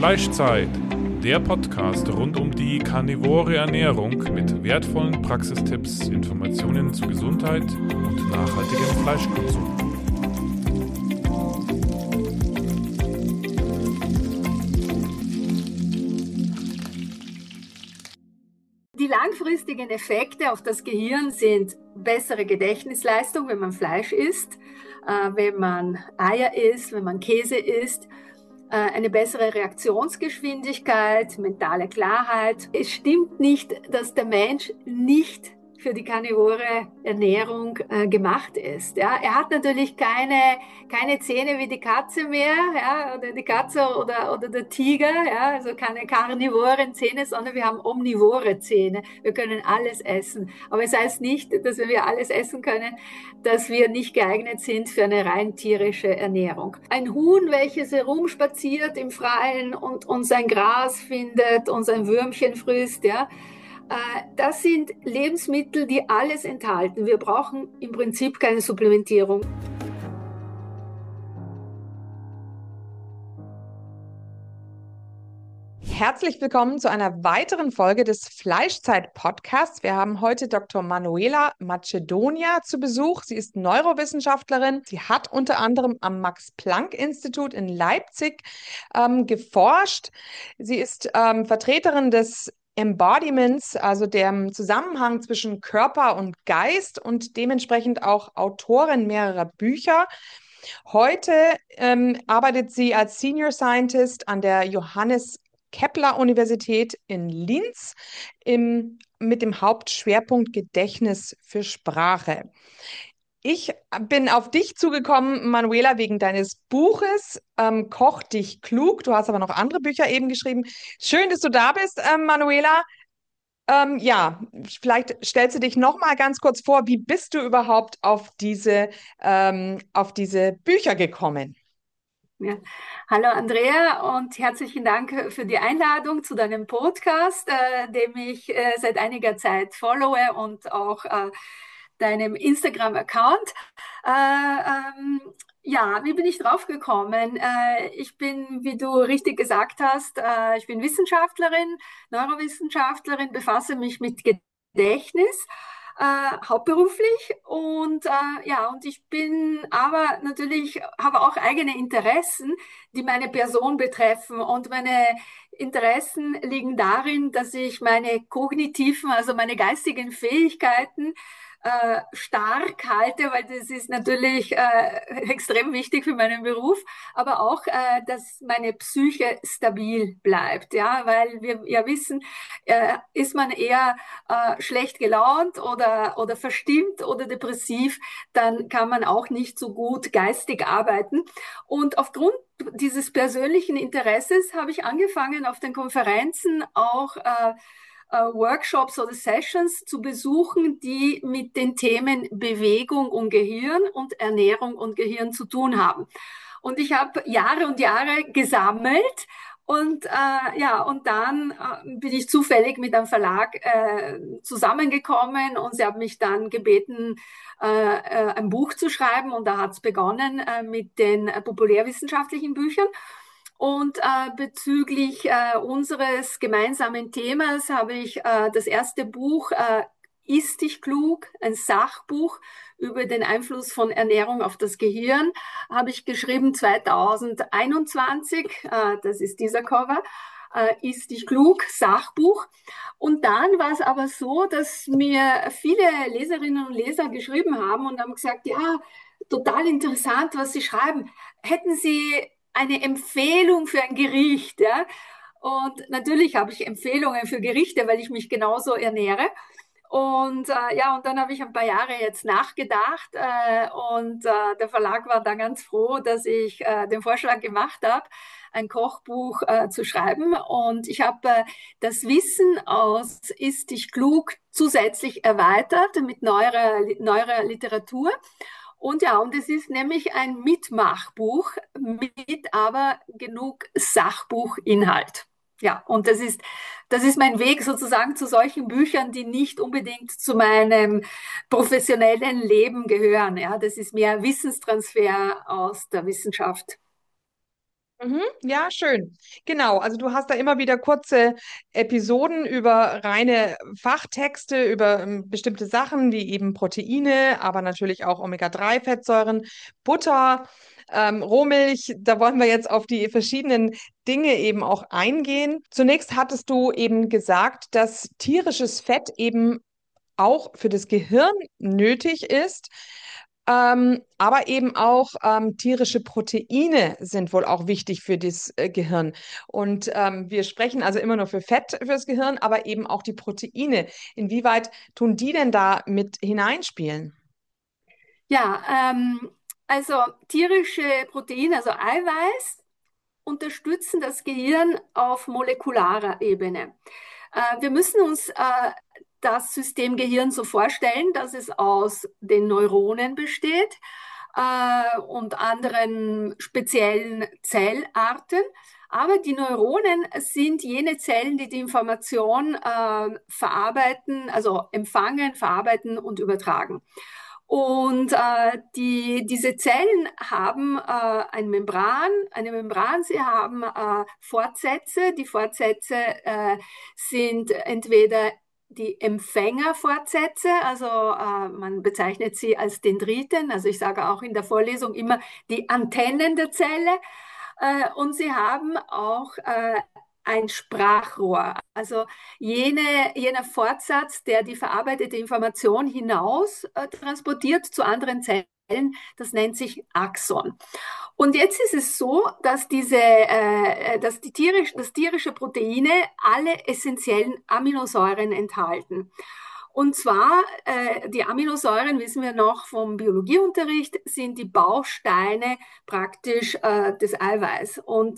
Fleischzeit, der Podcast rund um die karnivore Ernährung mit wertvollen Praxistipps, Informationen zu Gesundheit und nachhaltigem Fleischkonsum. Die langfristigen Effekte auf das Gehirn sind bessere Gedächtnisleistung, wenn man Fleisch isst, wenn man Eier isst, wenn man Käse isst, eine bessere Reaktionsgeschwindigkeit, mentale Klarheit. Es stimmt nicht, dass der Mensch nicht für die karnivore Ernährung gemacht ist. Ja, er hat natürlich keine Zähne wie die Katze mehr, ja, oder die Katze oder der Tiger, ja, also keine karnivoren Zähne, sondern wir haben omnivore Zähne. Wir können alles essen. Aber es heißt nicht, dass wenn wir alles essen können, dass wir nicht geeignet sind für eine rein tierische Ernährung. Ein Huhn, welches herumspaziert im Freien und sein Gras findet und sein Würmchen frisst, ja, das sind Lebensmittel, die alles enthalten. Wir brauchen im Prinzip keine Supplementierung. Herzlich willkommen zu einer weiteren Folge des Fleischzeit-Podcasts. Wir haben heute Dr. Manuela Macedonia zu Besuch. Sie ist Neurowissenschaftlerin. Sie hat unter anderem am Max-Planck-Institut in Leipzig geforscht. Sie ist Vertreterin des Embodiments, also dem Zusammenhang zwischen Körper und Geist und dementsprechend auch Autorin mehrerer Bücher. Heute arbeitet sie als Senior Scientist an der Johannes Kepler Universität in Linz mit dem Hauptschwerpunkt Gedächtnis für Sprache. Ich bin auf dich zugekommen, Manuela, wegen deines Buches Koch dich klug. Du hast aber noch andere Bücher eben geschrieben. Schön, dass du da bist, Manuela. Ja, vielleicht stellst du dich noch mal ganz kurz vor. Wie bist du überhaupt auf diese Bücher gekommen? Ja. Hallo Andrea und herzlichen Dank für die Einladung zu deinem Podcast, dem ich seit einiger Zeit followe und auch deinem Instagram-Account. Ja, wie bin ich drauf gekommen? Ich bin, wie du richtig gesagt hast, ich bin Wissenschaftlerin, Neurowissenschaftlerin, befasse mich mit Gedächtnis. Hauptberuflich und ja, und ich bin aber natürlich, habe auch eigene Interessen, die meine Person betreffen, und meine Interessen liegen darin, dass ich meine kognitiven, also meine geistigen Fähigkeiten stark halte, weil das ist natürlich extrem wichtig für meinen Beruf, aber auch, dass meine Psyche stabil bleibt, ja, weil wir ja wissen, ist man eher schlecht gelaunt oder verstimmt oder depressiv, dann kann man auch nicht so gut geistig arbeiten. Und aufgrund dieses persönlichen Interesses habe ich angefangen, auf den Konferenzen auch Workshops oder Sessions zu besuchen, die mit den Themen Bewegung und Gehirn und Ernährung und Gehirn zu tun haben. Und ich habe Jahre und Jahre gesammelt und ja, und dann bin ich zufällig mit einem Verlag zusammengekommen, und sie haben mich dann gebeten, ein Buch zu schreiben, und da hat es begonnen mit den populärwissenschaftlichen Büchern. Und bezüglich unseres gemeinsamen Themas habe ich das erste Buch Iss dich klug, ein Sachbuch über den Einfluss von Ernährung auf das Gehirn, habe ich geschrieben 2021. Das ist dieser Cover. Iss dich klug, Sachbuch. Und dann war es aber so, dass mir viele Leserinnen und Leser geschrieben haben und haben gesagt, ja, total interessant, was Sie schreiben. Hätten Sie eine Empfehlung für ein Gericht, ja? Und natürlich habe ich Empfehlungen für Gerichte, weil ich mich genauso ernähre. Und ja, und dann habe ich ein paar Jahre jetzt nachgedacht und der Verlag war dann ganz froh, dass ich den Vorschlag gemacht habe, ein Kochbuch zu schreiben. Und ich habe das Wissen aus Iss dich klug zusätzlich erweitert mit neuer Literatur. Und ja, und es ist nämlich ein Mitmachbuch mit aber genug Sachbuchinhalt. Ja, und das ist mein Weg sozusagen zu solchen Büchern, die nicht unbedingt zu meinem professionellen Leben gehören. Ja, das ist mehr Wissenstransfer aus der Wissenschaft. Ja, schön. Genau, also du hast da immer wieder kurze Episoden über reine Fachtexte, über bestimmte Sachen wie eben Proteine, aber natürlich auch Omega-3-Fettsäuren, Butter, Rohmilch. Da wollen wir jetzt auf die verschiedenen Dinge eben auch eingehen. Zunächst hattest du eben gesagt, dass tierisches Fett eben auch für das Gehirn nötig ist. Aber eben auch tierische Proteine sind wohl auch wichtig für das Gehirn. Und wir sprechen also immer nur für Fett fürs Gehirn, aber eben auch die Proteine. Inwieweit tun die denn da mit hineinspielen? Ja, also tierische Proteine, also Eiweiß, unterstützen das Gehirn auf molekularer Ebene. Wir müssen uns das System Gehirn so vorstellen, dass es aus den Neuronen besteht und anderen speziellen Zellarten. Aber die Neuronen sind jene Zellen, die die Information verarbeiten, also empfangen, verarbeiten und übertragen. Und diese Zellen haben eine Membran, sie haben Fortsätze. Die Fortsätze sind entweder die Empfängerfortsätze, also man bezeichnet sie als Dendriten, also ich sage auch in der Vorlesung immer die Antennen der Zelle. Und sie haben auch ein Sprachrohr, also jener Fortsatz, der die verarbeitete Information hinaus transportiert zu anderen Zellen, das nennt sich Axon. Und jetzt ist es so, dass dass tierische Proteine alle essentiellen Aminosäuren enthalten. Und zwar, die Aminosäuren, wissen wir noch vom Biologieunterricht, sind die Bausteine praktisch des Eiweiß.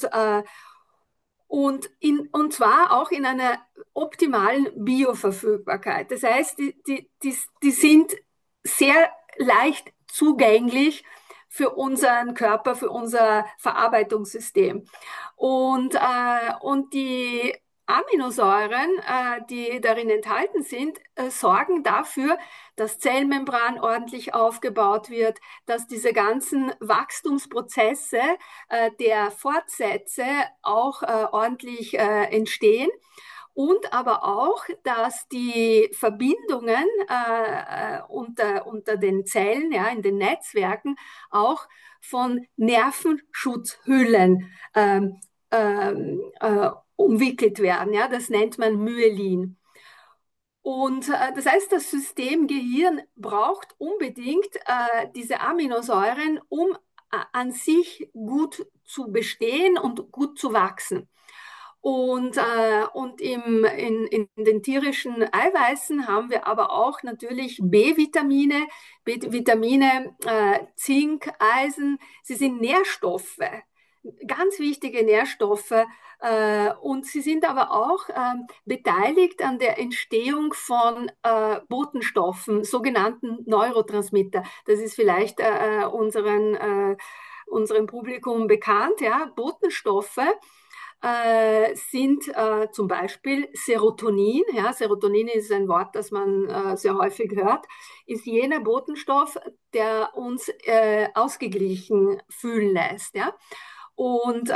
Und zwar auch in einer optimalen Bioverfügbarkeit. Das heißt, die sind sehr leicht zugänglich für unseren Körper, für unser Verarbeitungssystem. Und die Aminosäuren, die darin enthalten sind, sorgen dafür, dass Zellmembran ordentlich aufgebaut wird, dass diese ganzen Wachstumsprozesse der Fortsätze auch ordentlich entstehen. Und aber auch, dass die Verbindungen unter den Zellen, ja, in den Netzwerken, auch von Nervenschutzhüllen umwickelt werden. Ja, das nennt man Myelin. Und das heißt, das System Gehirn braucht unbedingt diese Aminosäuren, um an sich gut zu bestehen und gut zu wachsen. Und in den tierischen Eiweißen haben wir aber auch natürlich B-Vitamine, B-Vitamine, Zink, Eisen. Sie sind Nährstoffe, ganz wichtige Nährstoffe. Und sie sind aber auch beteiligt an der Entstehung von Botenstoffen, sogenannten Neurotransmitter. Das ist vielleicht unserem Publikum bekannt. Ja? Botenstoffe sind zum Beispiel Serotonin. Ja, Serotonin ist ein Wort, das man sehr häufig hört, ist jener Botenstoff, der uns ausgeglichen fühlen lässt. Ja? Und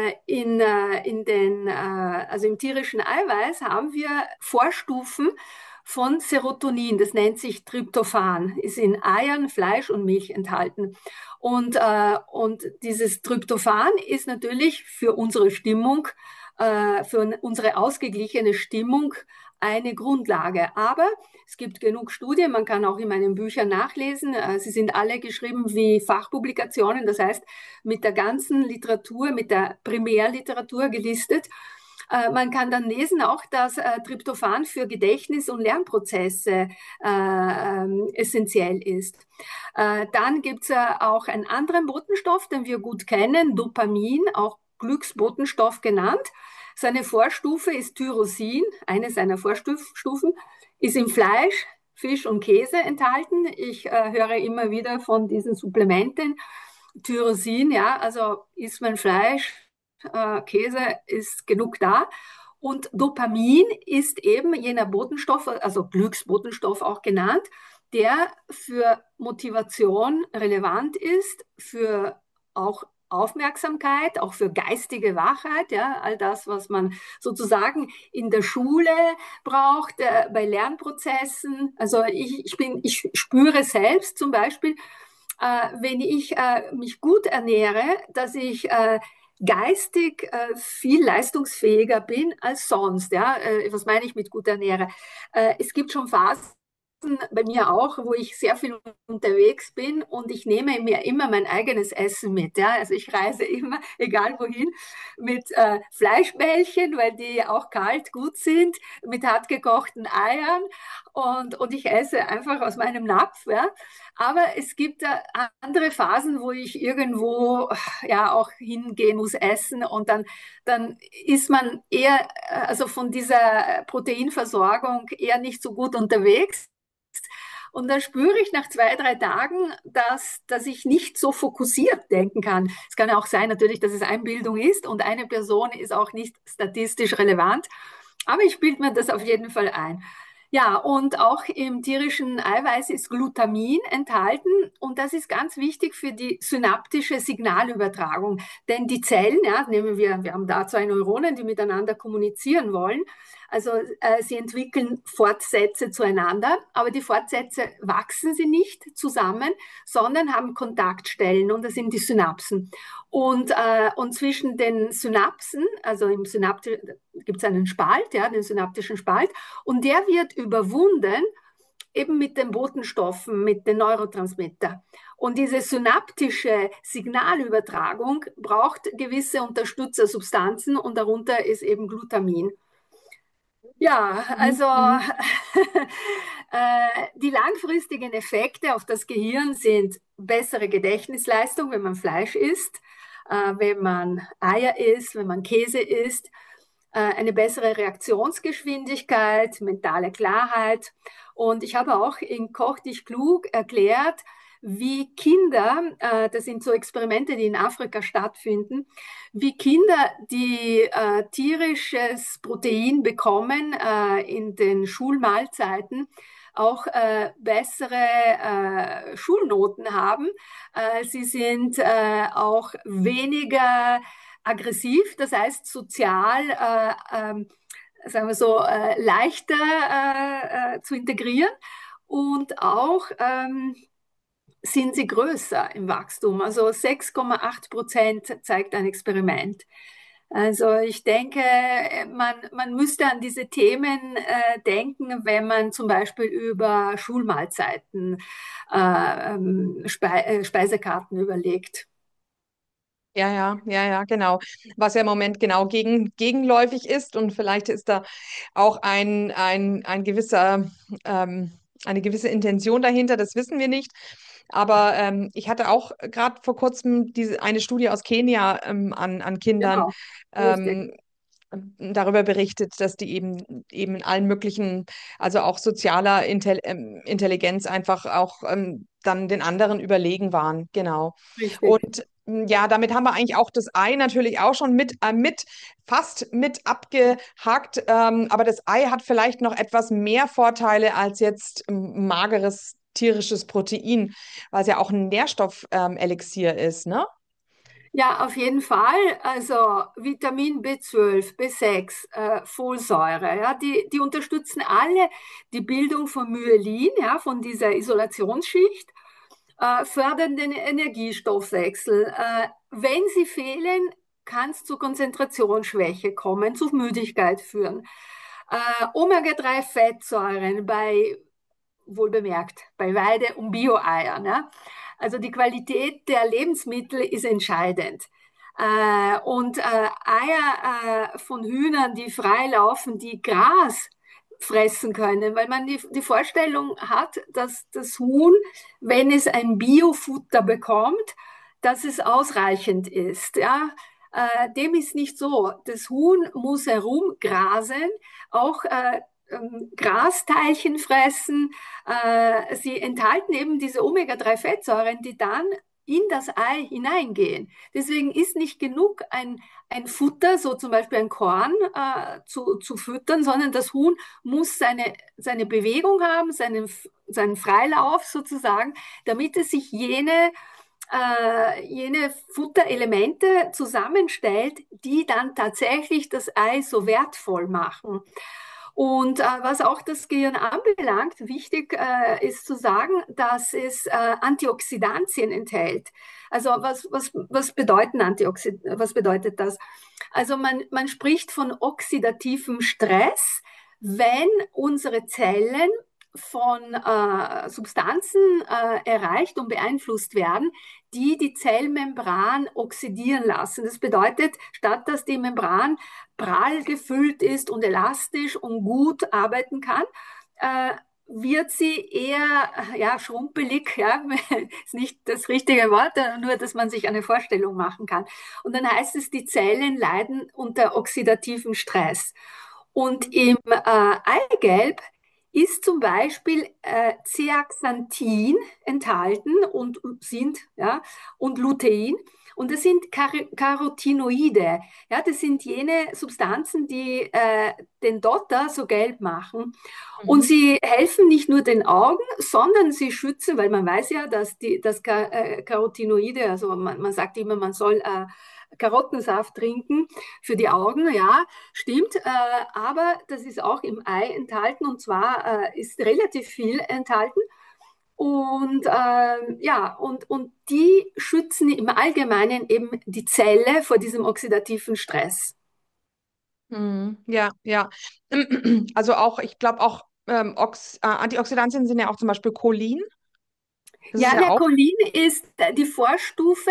also im tierischen Eiweiß haben wir Vorstufen von Serotonin. Das nennt sich Tryptophan, ist in Eiern, Fleisch und Milch enthalten. Und dieses Tryptophan ist natürlich für unsere Stimmung, für unsere ausgeglichene Stimmung eine Grundlage. Aber es gibt genug Studien, man kann auch in meinen Büchern nachlesen. Sie sind alle geschrieben wie Fachpublikationen, das heißt mit der ganzen Literatur, mit der Primärliteratur gelistet. Man kann dann lesen auch, dass Tryptophan für Gedächtnis- und Lernprozesse essentiell ist. Dann gibt es auch einen anderen Botenstoff, den wir gut kennen, Dopamin, auch Glücksbotenstoff genannt. Seine Vorstufe ist Tyrosin, eine seiner Vorstufen, ist im Fleisch, Fisch und Käse enthalten. Ich höre immer wieder von diesen Supplementen. Tyrosin, ja, also isst man Fleisch, Käse ist genug da. Und Dopamin ist eben jener Botenstoff, also Glücksbotenstoff auch genannt, der für Motivation relevant ist, für auch Aufmerksamkeit, auch für geistige Wachheit, ja, all das, was man sozusagen in der Schule braucht, bei Lernprozessen. Also ich spüre selbst zum Beispiel, wenn ich mich gut ernähre, dass ich geistig viel leistungsfähiger bin als sonst. Ja? Was meine ich mit gut ernähre? Es gibt schon Phasen, bei mir auch, wo ich sehr viel unterwegs bin und ich nehme mir immer mein eigenes Essen mit. Ja? Also ich reise immer, egal wohin, mit Fleischbällchen, weil die auch kalt gut sind, mit hart gekochten Eiern und ich esse einfach aus meinem Napf. Ja? Aber es gibt andere Phasen, wo ich irgendwo ja auch hingehen muss essen und dann ist man eher, also von dieser Proteinversorgung eher nicht so gut unterwegs. Und dann spüre ich nach 2, 3 Tagen, dass ich nicht so fokussiert denken kann. Es kann ja auch sein, natürlich, dass es Einbildung ist und eine Person ist auch nicht statistisch relevant. Aber ich bilde mir das auf jeden Fall ein. Ja, und auch im tierischen Eiweiß ist Glutamin enthalten und das ist ganz wichtig für die synaptische Signalübertragung. Denn die Zellen, ja, wir haben da 2 Neuronen, die miteinander kommunizieren wollen. Also sie entwickeln Fortsätze zueinander, aber die Fortsätze wachsen sie nicht zusammen, sondern haben Kontaktstellen und das sind die Synapsen. Und zwischen den Synapsen, also im Synapti gibt es einen Spalt, ja, den synaptischen Spalt, und der wird überwunden eben mit den Botenstoffen, mit den Neurotransmitter. Und diese synaptische Signalübertragung braucht gewisse Unterstützersubstanzen und darunter ist eben Glutamin. Ja, also Mhm. die langfristigen Effekte auf das Gehirn sind bessere Gedächtnisleistung, wenn man Fleisch isst, wenn man Eier isst, wenn man Käse isst, eine bessere Reaktionsgeschwindigkeit, mentale Klarheit. Und ich habe auch in Koch dich klug erklärt, wie Kinder, das sind so Experimente, die in Afrika stattfinden, wie Kinder, die tierisches Protein bekommen in den Schulmahlzeiten, auch bessere Schulnoten haben. Sie sind auch weniger aggressiv, das heißt sozial, sagen wir so, leichter zu integrieren und auch sind sie größer im Wachstum. Also 6,8% zeigt ein Experiment. Also ich denke, man müsste an diese Themen denken, wenn man zum Beispiel über Schulmahlzeiten, Speisekarten überlegt. Ja, genau. Was ja im Moment genau gegenläufig ist und vielleicht ist da auch ein gewisser, eine gewisse Intention dahinter, das wissen wir nicht. Aber ich hatte auch gerade vor kurzem eine Studie aus Kenia an Kindern Genau, richtig. ähm, darüber berichtet, dass die eben in allen möglichen, also auch sozialer Intelligenz einfach auch dann den anderen überlegen waren. Genau. Richtig. Und ja, damit haben wir eigentlich auch das Ei natürlich auch schon fast mit abgehakt. Aber das Ei hat vielleicht noch etwas mehr Vorteile als jetzt mageres tierisches Protein, weil es ja auch ein Nährstoff-Elixier ist, ne? Ja, auf jeden Fall. Also Vitamin B12, B6, Folsäure, ja, die unterstützen alle die Bildung von Myelin, ja, von dieser Isolationsschicht, fördern den Energiestoffwechsel. Wenn sie fehlen, kann es zu Konzentrationsschwäche kommen, zu Müdigkeit führen. Omega-3-Fettsäuren wohlbemerkt, bei Weide- und Bio-Eiern. Ja? Also die Qualität der Lebensmittel ist entscheidend. Und Eier von Hühnern, die frei laufen, die Gras fressen können, weil man die Vorstellung hat, dass das Huhn, wenn es ein Biofutter bekommt, dass es ausreichend ist. Ja? Dem ist nicht so. Das Huhn muss herumgrasen, auch Grasteilchen fressen. Sie enthalten eben diese Omega-3-Fettsäuren, die dann in das Ei hineingehen. Deswegen ist nicht genug ein Futter, so zum Beispiel ein Korn, zu füttern, sondern das Huhn muss seine Bewegung haben, seinen Freilauf sozusagen, damit es sich jene jene Futterelemente zusammenstellt, die dann tatsächlich das Ei so wertvoll machen. Und was auch das Gehirn anbelangt, wichtig ist zu sagen, dass es Antioxidantien enthält. Also was bedeutet das? Also man spricht von oxidativem Stress, wenn unsere Zellen von Substanzen erreicht und beeinflusst werden, die die Zellmembran oxidieren lassen. Das bedeutet, statt dass die Membran prall gefüllt ist und elastisch und gut arbeiten kann, wird sie eher ja, schrumpelig, ja, ist nicht das richtige Wort, nur dass man sich eine Vorstellung machen kann. Und dann heißt es, die Zellen leiden unter oxidativem Stress. Und im Eigelb ist zum Beispiel Zeaxanthin enthalten und sind, ja, und Lutein. Und das sind Carotinoide. Ja, das sind jene Substanzen, die den Dotter so gelb machen. Und Mhm. sie helfen nicht nur den Augen, sondern sie schützen, weil man weiß ja, dass das Carotinoide, also man sagt immer, man soll Karottensaft trinken für die Augen, ja, stimmt, aber das ist auch im Ei enthalten und zwar ist relativ viel enthalten. Und ja, und die schützen im Allgemeinen eben die Zelle vor diesem oxidativen Stress. Mhm. Ja, ja. Also auch, ich glaube auch, Antioxidantien sind ja auch zum Beispiel Cholin. Das ist Ja, ja der auch. Cholin ist die Vorstufe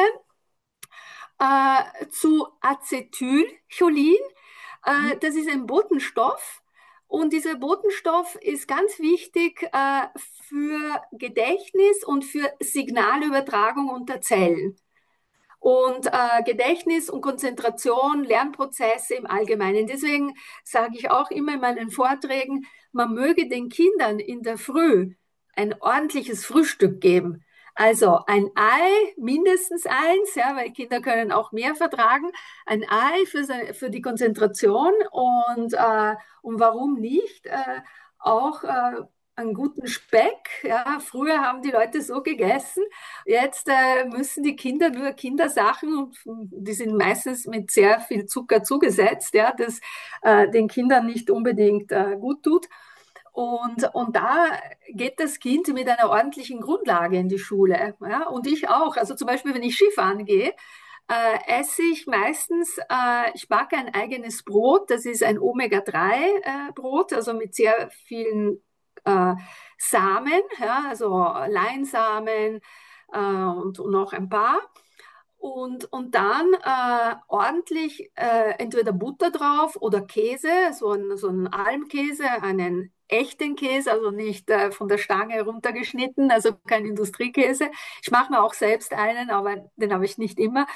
zu Acetylcholin. Mhm. Das ist ein Botenstoff und dieser Botenstoff ist ganz wichtig für Gedächtnis und für Signalübertragung unter Zellen. Und Gedächtnis und Konzentration, Lernprozesse im Allgemeinen. Deswegen sage ich auch immer in meinen Vorträgen, man möge den Kindern in der Früh ein ordentliches Frühstück geben. Also ein Ei, mindestens eins, ja, weil Kinder können auch mehr vertragen. Ein Ei für die Konzentration und warum nicht auch einen guten Speck. Ja, früher haben die Leute so gegessen. Jetzt müssen die Kinder nur Kindersachen, und die sind meistens mit sehr viel Zucker zugesetzt, ja, das den Kindern nicht unbedingt gut tut. Und da geht das Kind mit einer ordentlichen Grundlage in die Schule. Ja? Und ich auch. Also zum Beispiel, wenn ich Skifahren gehe, esse ich meistens, ich backe ein eigenes Brot, das ist ein Omega-3-Brot, also mit sehr vielen äh, Samen, ja, also Leinsamen und noch ein paar. Und dann ordentlich entweder Butter drauf oder Käse, so ein Almkäse, einen echten Käse, also nicht von der Stange runtergeschnitten, also kein Industriekäse. Ich mache mir auch selbst einen, aber den habe ich nicht immer.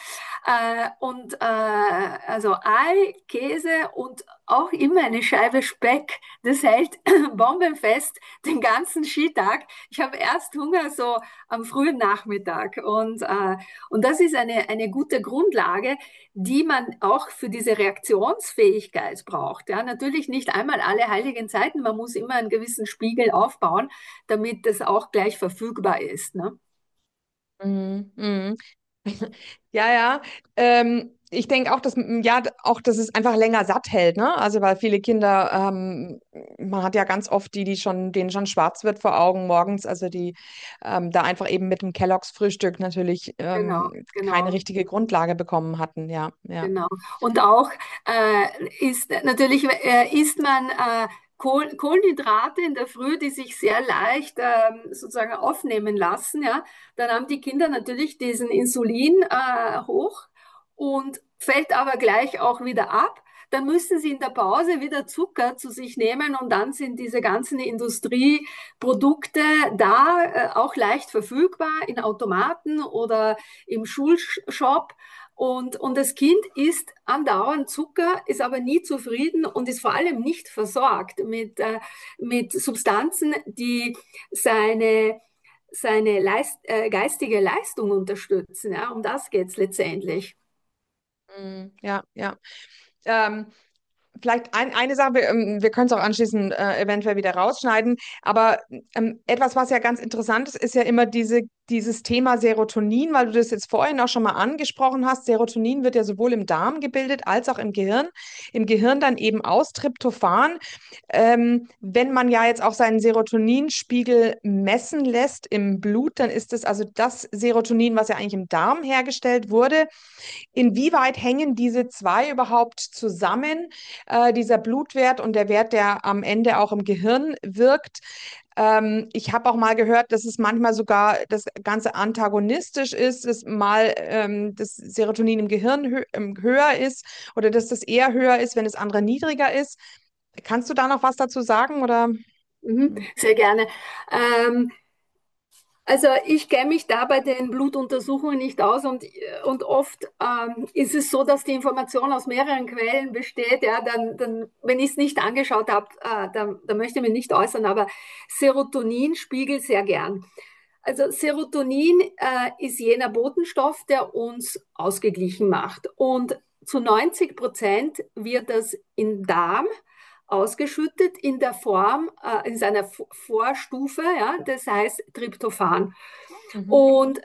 Also Ei, Käse und auch immer eine Scheibe Speck. Das hält bombenfest den ganzen Skitag. Ich habe erst Hunger so am frühen Nachmittag und das ist eine gute Grundlage, die man auch für diese Reaktionsfähigkeit braucht. Ja, natürlich nicht einmal alle heiligen Zeiten. Man muss immer einen gewissen Spiegel aufbauen, damit das auch gleich verfügbar ist. Ne? Mhm. Mhm. Ja, ja. Ich denke auch, dass es einfach länger satt hält, ne? Also weil viele Kinder, man hat ja ganz oft denen schon schwarz wird vor Augen morgens, also die da einfach eben mit dem Kellogg's Frühstück natürlich Genau, keine genau. richtige Grundlage bekommen hatten. Ja, ja. Genau. Und auch ist natürlich isst man Kohlenhydrate in der Früh, die sich sehr leicht sozusagen aufnehmen lassen. Ja, dann haben die Kinder natürlich diesen Insulin hoch und fällt aber gleich auch wieder ab. Dann müssen sie in der Pause wieder Zucker zu sich nehmen und dann sind diese ganzen Industrieprodukte da auch leicht verfügbar in Automaten oder im Schulshop. Und das Kind isst andauernd Zucker, ist aber nie zufrieden und ist vor allem nicht versorgt mit Substanzen, die seine geistige Leistung unterstützen. Ja, um das geht es letztendlich. Ja, ja. Ähm, Vielleicht eine Sache, wir können es auch anschließend eventuell wieder rausschneiden, aber etwas, was ja ganz interessant ist, ist ja immer dieses Thema Serotonin, weil du das jetzt vorhin auch schon mal angesprochen hast. Serotonin wird ja sowohl im Darm gebildet als auch im Gehirn. Im Gehirn dann eben aus Tryptophan. Wenn man ja jetzt auch seinen Serotoninspiegel messen lässt im Blut, dann ist es also das Serotonin, was ja eigentlich im Darm hergestellt wurde. Inwieweit hängen diese zwei überhaupt zusammen, dieser Blutwert und der Wert, der am Ende auch im Gehirn wirkt? Ich habe auch mal gehört, dass es manchmal sogar das Ganze antagonistisch ist, dass mal das Serotonin im Gehirn höher ist oder dass das eher höher ist, wenn das andere niedriger ist. Kannst du da noch was dazu sagen oder? Sehr gerne. Ähm, Also ich kenne mich da bei den Blutuntersuchungen nicht aus und oft ist es so, dass die Information aus mehreren Quellen besteht. Ja, dann, wenn ich es nicht angeschaut habe, dann möchte ich mich nicht äußern, aber Serotonin spiegelt sehr gern. Also Serotonin ist jener Botenstoff, der uns ausgeglichen macht. Und zu 90% wird das im Darm ausgeschüttet in der Form, in seiner Vorstufe, ja, das heißt Tryptophan. Mhm.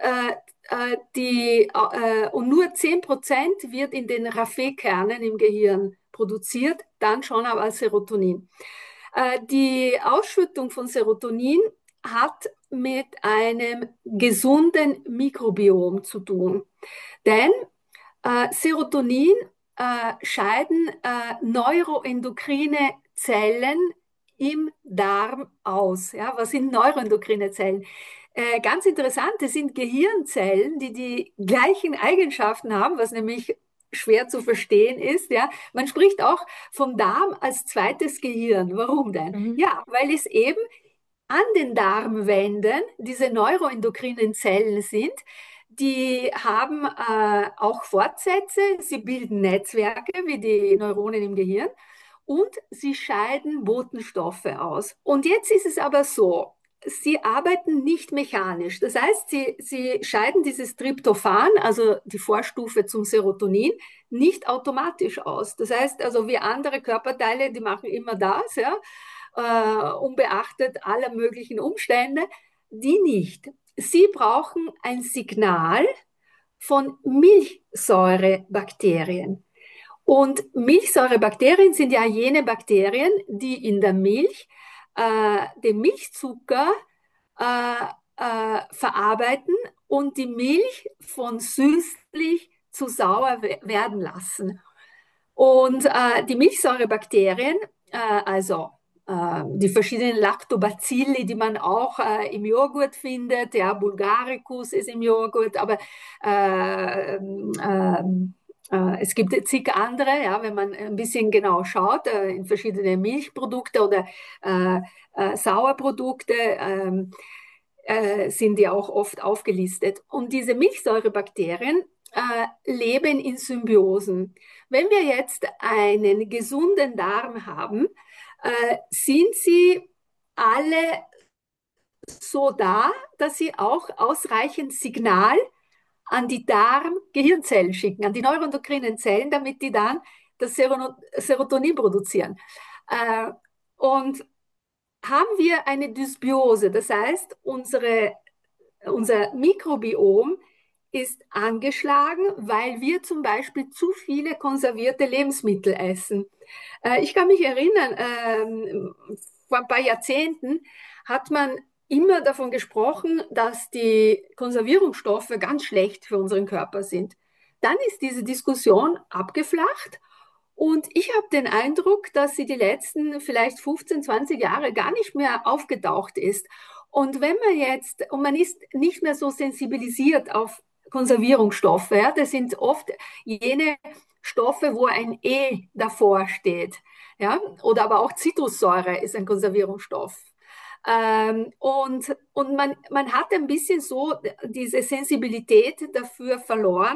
Und nur 10% wird in den Raphe-Kernen im Gehirn produziert, dann schon aber Serotonin. Die Ausschüttung von Serotonin hat mit einem gesunden Mikrobiom zu tun. Denn Serotonin scheiden neuroendokrine Zellen im Darm aus. Ja, was sind neuroendokrine Zellen? Ganz interessant, das sind Gehirnzellen, die die gleichen Eigenschaften haben, was nämlich schwer zu verstehen ist. Ja, man spricht auch vom Darm als zweites Gehirn. Warum denn? Mhm. Ja, weil es eben an den Darmwänden diese neuroendokrinen Zellen sind. Die haben auch Fortsätze, sie bilden Netzwerke wie die Neuronen im Gehirn und sie scheiden Botenstoffe aus. Und jetzt ist es aber so, sie arbeiten nicht mechanisch. Das heißt, sie scheiden dieses Tryptophan, also die Vorstufe zum Serotonin, nicht automatisch aus. Das heißt, also wie andere Körperteile, die machen immer das, ja, unbeachtet aller möglichen Umstände, die nicht. Sie brauchen ein Signal von Milchsäurebakterien. Und Milchsäurebakterien sind ja jene Bakterien, die in der Milch den Milchzucker äh, verarbeiten und die Milch von süßlich zu sauer werden lassen. Und die Milchsäurebakterien, also die verschiedenen Lactobacilli, die man auch im Joghurt findet, ja, Bulgaricus ist im Joghurt, aber es gibt zig andere, ja, wenn man ein bisschen genau schaut, in verschiedene Milchprodukte oder Sauerprodukte sind die auch oft aufgelistet. Und diese Milchsäurebakterien leben in Symbiosen. Wenn wir jetzt einen gesunden Darm haben, sind sie alle so da, dass sie auch ausreichend Signal an die Darm-Gehirnzellen schicken, an die neuroendokrinen Zellen, damit die dann das Serotonin produzieren. Und haben wir eine Dysbiose, das heißt, unser Mikrobiom ist angeschlagen, weil wir zum Beispiel zu viele konservierte Lebensmittel essen. Ich kann mich erinnern, vor ein paar Jahrzehnten hat man immer davon gesprochen, dass die Konservierungsstoffe ganz schlecht für unseren Körper sind. Dann ist diese Diskussion abgeflacht und ich habe den Eindruck, dass sie die letzten vielleicht 15, 20 Jahre gar nicht mehr aufgetaucht ist. Und wenn man jetzt, und man ist nicht mehr so sensibilisiert auf Konservierungsstoffe, ja, das sind oft jene Stoffe, wo ein E davor steht, ja, oder aber auch Zitrussäure ist ein Konservierungsstoff. Und man hat ein bisschen so diese Sensibilität dafür verloren.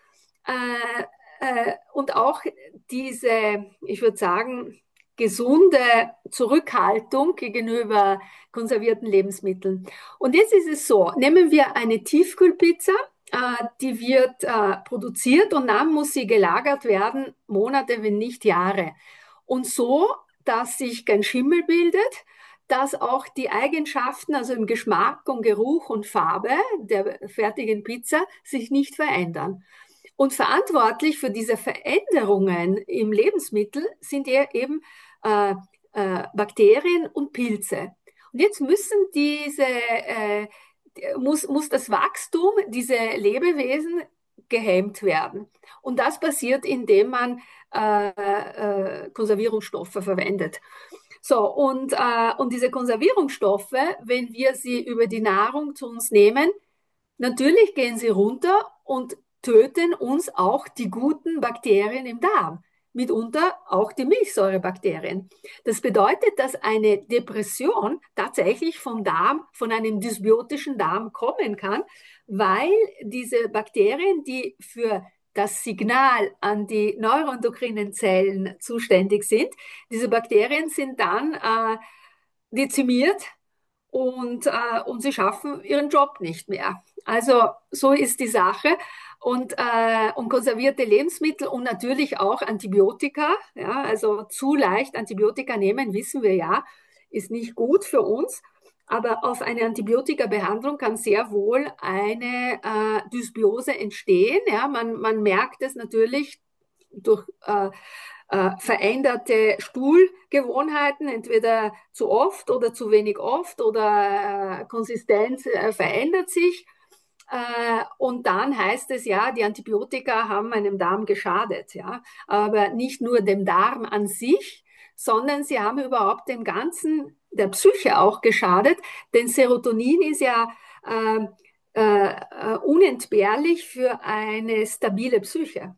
Und auch diese, ich würde sagen, gesunde Zurückhaltung gegenüber konservierten Lebensmitteln. Und jetzt ist es so, nehmen wir eine Tiefkühlpizza, die wird produziert und dann muss sie gelagert werden, Monate, wenn nicht Jahre. Und so, dass sich kein Schimmel bildet, dass auch die Eigenschaften, also im Geschmack und Geruch und Farbe der fertigen Pizza sich nicht verändern. Und verantwortlich für diese Veränderungen im Lebensmittel sind eben äh, Bakterien und Pilze. Und jetzt müssen muss das Wachstum dieser Lebewesen gehemmt werden. Und das passiert, indem man Konservierungsstoffe verwendet. So, und diese Konservierungsstoffe, wenn wir sie über die Nahrung zu uns nehmen, natürlich gehen sie runter und töten uns auch die guten Bakterien im Darm, mitunter auch die Milchsäurebakterien. Das bedeutet, dass eine Depression tatsächlich vom Darm, von einem dysbiotischen Darm kommen kann, weil diese Bakterien, die für das Signal an die neuroendokrinen Zellen zuständig sind, diese Bakterien sind dann dezimiert und sie schaffen ihren Job nicht mehr. Also so ist die Sache. Und konservierte Lebensmittel und natürlich auch Antibiotika, ja, also zu leicht Antibiotika nehmen, wissen wir ja, ist nicht gut für uns. Aber auf eine Antibiotika-Behandlung kann sehr wohl eine Dysbiose entstehen. Ja, man merkt es natürlich durch veränderte Stuhlgewohnheiten, entweder zu oft oder zu wenig oft oder Konsistenz verändert sich. Und dann heißt es ja, die Antibiotika haben meinem Darm geschadet, ja, aber nicht nur dem Darm an sich, sondern sie haben überhaupt dem Ganzen, der Psyche auch geschadet, denn Serotonin ist ja unentbehrlich für eine stabile Psyche.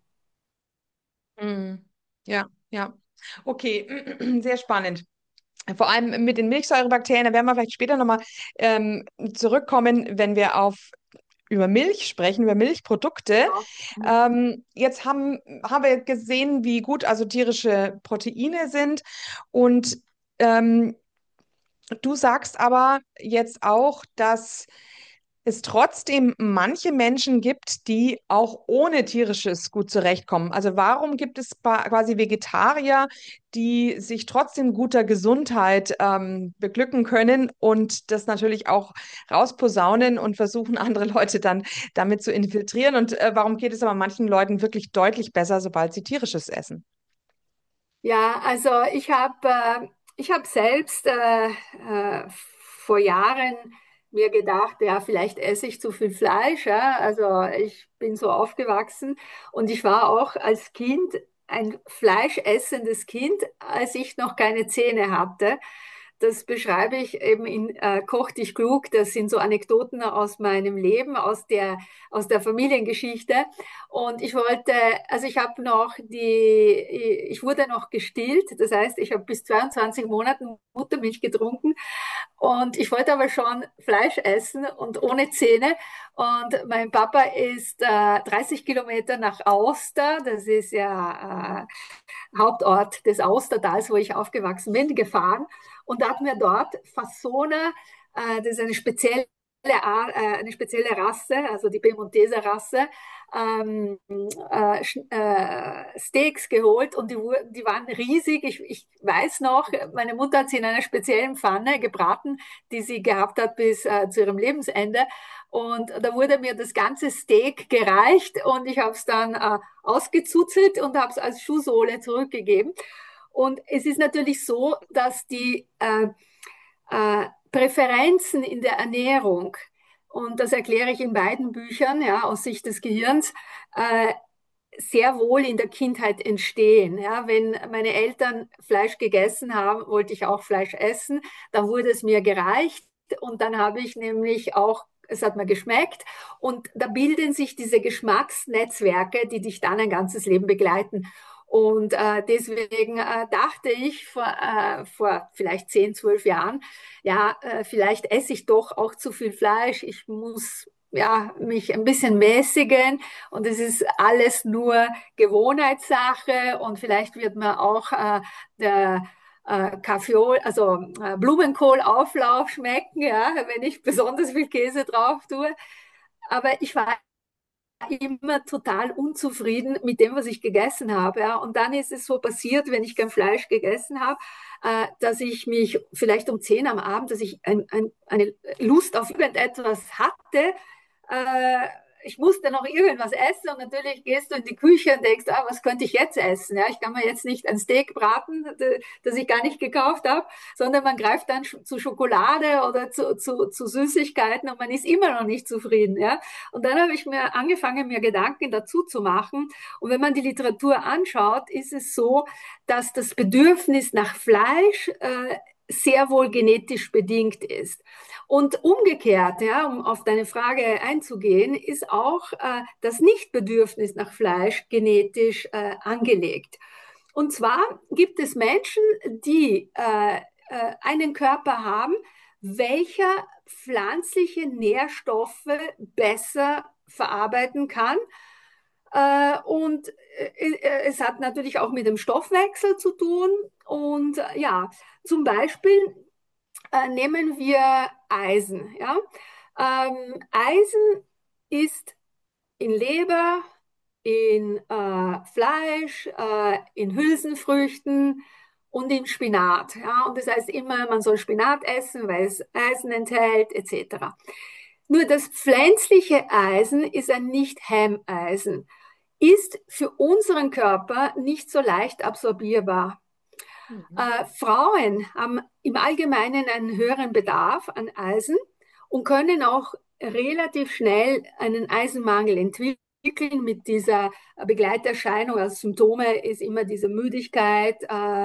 Ja, ja. Okay, sehr spannend. Vor allem mit den Milchsäurebakterien, da werden wir vielleicht später nochmal zurückkommen, wenn wir über Milch sprechen, über Milchprodukte. Jetzt haben wir gesehen, wie gut also tierische Proteine sind. Und ähm, du sagst aber jetzt auch, dass es trotzdem manche Menschen gibt, die auch ohne tierisches gut zurechtkommen. Also warum gibt es quasi Vegetarier, die sich trotzdem guter Gesundheit beglücken können und das natürlich auch rausposaunen und versuchen, andere Leute dann damit zu infiltrieren? Und warum geht es aber manchen Leuten wirklich deutlich besser, sobald sie tierisches essen? Ja, also ich hab selbst vor Jahren mir gedacht, ja, vielleicht esse ich zu viel Fleisch. Ja? Also ich bin so aufgewachsen und ich war auch als Kind ein fleischessendes Kind, als ich noch keine Zähne hatte. Das beschreibe ich eben in Koch dich klug. Das sind so Anekdoten aus meinem Leben, aus der Familiengeschichte. Und also ich wurde noch gestillt. Das heißt, ich habe bis 22 Monaten Muttermilch getrunken. Und ich wollte aber schon Fleisch essen und ohne Zähne. Und mein Papa ist 30 Kilometer nach Auster, das ist ja Hauptort des Austertals, wo ich aufgewachsen bin, gefahren und hat mir dort Fassona, das ist eine spezielle Rasse, also die Piemonteser Rasse, Steaks geholt und die waren riesig. Ich weiß noch, meine Mutter hat sie in einer speziellen Pfanne gebraten, die sie gehabt hat bis zu ihrem Lebensende. Und da wurde mir das ganze Steak gereicht und ich habe es dann ausgezuzelt und habe es als Schuhsohle zurückgegeben. Und es ist natürlich so, dass die Präferenzen in der Ernährung, und das erkläre ich in beiden Büchern, ja, aus Sicht des Gehirns, sehr wohl in der Kindheit entstehen. Ja, wenn meine Eltern Fleisch gegessen haben, wollte ich auch Fleisch essen. Dann wurde es mir gereicht und dann habe ich nämlich auch, es hat mir geschmeckt und da bilden sich diese Geschmacksnetzwerke, die dich dann ein ganzes Leben begleiten. Und deswegen dachte ich vor vielleicht 10, 12 Jahren, ja, vielleicht esse ich doch auch zu viel Fleisch. Ich muss ja, mich ein bisschen mäßigen und es ist alles nur Gewohnheitssache und vielleicht wird mir auch der Kaffeeol, also Blumenkohlauflauf schmecken, ja, wenn ich besonders viel Käse drauf tue. Aber ich weiß immer total unzufrieden mit dem, was ich gegessen habe. Ja. Und dann ist es so passiert, wenn ich kein Fleisch gegessen habe, dass ich mich vielleicht um 10 am Abend, dass ich eine Lust auf irgendetwas hatte. Äh, Ich musste noch irgendwas essen und natürlich gehst du in die Küche und denkst, was könnte ich jetzt essen? Ja, ich kann mir jetzt nicht ein Steak braten, das ich gar nicht gekauft habe, sondern man greift dann zu Schokolade oder zu Süßigkeiten und man ist immer noch nicht zufrieden. Ja? Und dann habe ich mir angefangen, mir Gedanken dazu zu machen. Und wenn man die Literatur anschaut, ist es so, dass das Bedürfnis nach Fleisch sehr wohl genetisch bedingt ist. Und umgekehrt, ja, um auf deine Frage einzugehen, ist auch das Nichtbedürfnis nach Fleisch genetisch angelegt. Und zwar gibt es Menschen, die einen Körper haben, welcher pflanzliche Nährstoffe besser verarbeiten kann. Und es hat natürlich auch mit dem Stoffwechsel zu tun. Und ja, zum Beispiel nehmen wir Eisen. Ja? Eisen ist in Leber, in Fleisch, in Hülsenfrüchten und in Spinat. Ja? Und das heißt immer, man soll Spinat essen, weil es Eisen enthält, etc. Nur das pflanzliche Eisen ist ein Nicht-Hämeisen, ist für unseren Körper nicht so leicht absorbierbar. Mhm. Frauen haben im Allgemeinen einen höheren Bedarf an Eisen und können auch relativ schnell einen Eisenmangel entwickeln mit dieser Begleiterscheinung. Also Symptome ist immer diese Müdigkeit,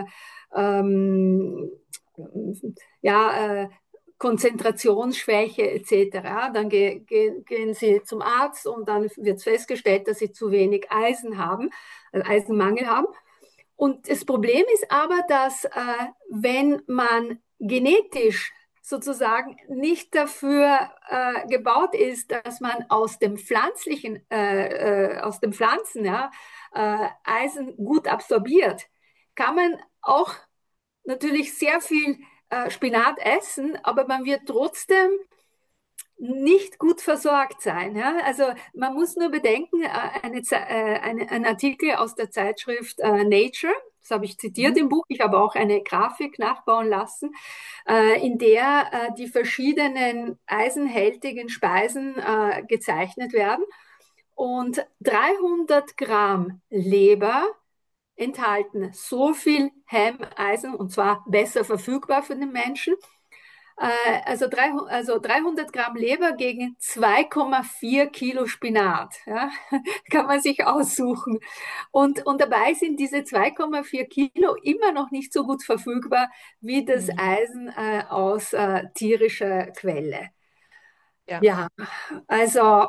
ähm, ja, Konzentrationsschwäche etc. Dann gehen sie zum Arzt und dann wird festgestellt, dass sie zu wenig Eisen haben, Eisenmangel haben. Und das Problem ist aber, dass wenn man genetisch sozusagen nicht dafür gebaut ist, dass man aus dem pflanzlichen, aus den Pflanzen ja, Eisen gut absorbiert, kann man auch natürlich sehr viel Spinat essen, aber man wird trotzdem nicht gut versorgt sein. Ja? Also man muss nur bedenken, ein Artikel aus der Zeitschrift Nature, das habe ich zitiert Mhm. im Buch, ich habe auch eine Grafik nachbauen lassen, in der die verschiedenen eisenhältigen Speisen gezeichnet werden. Und 300 Gramm Leber enthalten so viel Hemmeisen, und zwar besser verfügbar für den Menschen, also 300 Gramm Leber gegen 2,4 Kilo Spinat. Ja? Kann man sich aussuchen. Und dabei sind diese 2,4 Kilo immer noch nicht so gut verfügbar wie das Mhm. Eisen aus tierischer Quelle. Ja. Ja, also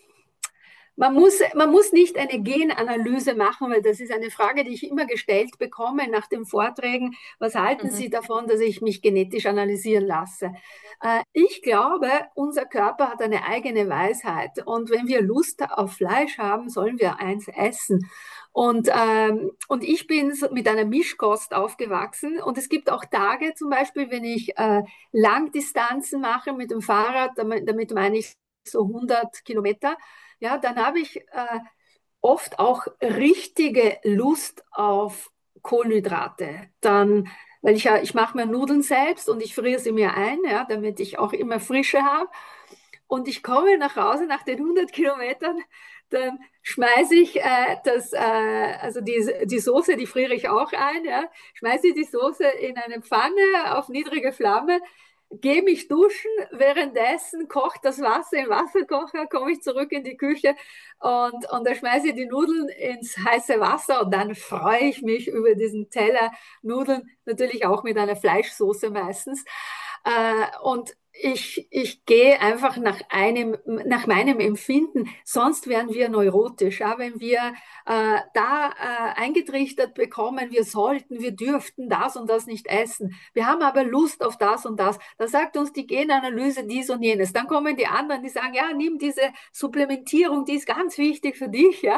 man muss nicht eine Genanalyse machen, weil das ist eine Frage, die ich immer gestellt bekomme nach den Vorträgen. Was halten Mhm. Sie davon, dass ich mich genetisch analysieren lasse? Ich glaube, unser Körper hat eine eigene Weisheit. Und wenn wir Lust auf Fleisch haben, sollen wir eins essen. Und ich bin mit einer Mischkost aufgewachsen. Und es gibt auch Tage, zum Beispiel, wenn ich Langdistanzen mache mit dem Fahrrad, damit meine ich so 100 Kilometer, ja, dann habe ich oft auch richtige Lust auf Kohlenhydrate. Dann, weil ich mache mir Nudeln selbst und ich friere sie mir ein, ja, damit ich auch immer Frische habe. Und ich komme nach Hause nach den 100 Kilometern, dann schmeiße ich also die Soße, die friere ich auch ein, ja, schmeiße ich die Soße in eine Pfanne auf niedrige Flamme, gehe mich duschen, währenddessen kocht das Wasser im Wasserkocher, komme ich zurück in die Küche und da schmeiße ich die Nudeln ins heiße Wasser und dann freue ich mich über diesen Teller Nudeln, natürlich auch mit einer Fleischsoße meistens. Und ich gehe einfach nach meinem Empfinden, sonst wären wir neurotisch. Ja? Wenn wir eingetrichtert bekommen, wir dürften das und das nicht essen. Wir haben aber Lust auf das und das. Da sagt uns die Genanalyse dies und jenes. Dann kommen die anderen, die sagen, ja, nimm diese Supplementierung, die ist ganz wichtig für dich. Ja?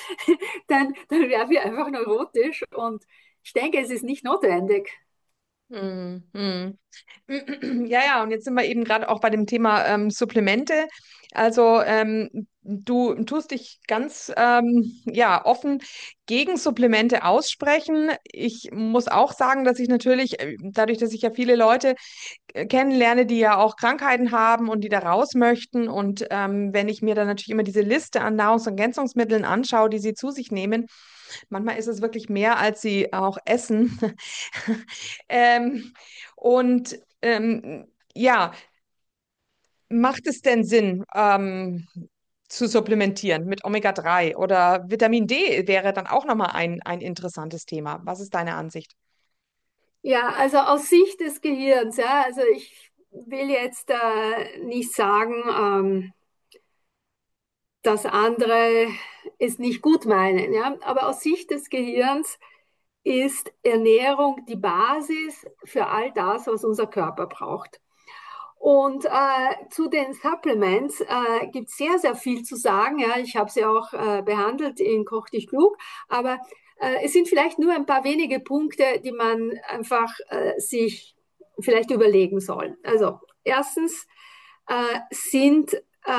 Dann wären wir einfach neurotisch und ich denke, es ist nicht notwendig. Hm, hm. Ja, ja, und jetzt sind wir eben gerade auch bei dem Thema Supplemente. Also du tust dich ganz ja, offen gegen Supplemente aussprechen. Ich muss auch sagen, dass ich natürlich, dadurch, dass ich ja viele Leute kennenlerne, die ja auch Krankheiten haben und die da raus möchten. Und wenn ich mir dann natürlich immer diese Liste an Nahrungsergänzungsmitteln anschaue, die sie zu sich nehmen, manchmal ist es wirklich mehr, als sie auch essen. Ähm, und ja, macht es denn Sinn, zu supplementieren mit Omega-3 oder Vitamin D wäre dann auch nochmal ein interessantes Thema. Was ist deine Ansicht? Ja, also aus Sicht des Gehirns, ja, also ich will jetzt nicht sagen, dass andere es nicht gut meinen, ja, aber aus Sicht des Gehirns ist Ernährung die Basis für all das, was unser Körper braucht. Und zu den Supplements gibt es sehr, sehr viel zu sagen. Ja, ich habe sie auch behandelt in Koch dich klug, aber es sind vielleicht nur ein paar wenige Punkte, die man einfach sich vielleicht überlegen soll. Also erstens sind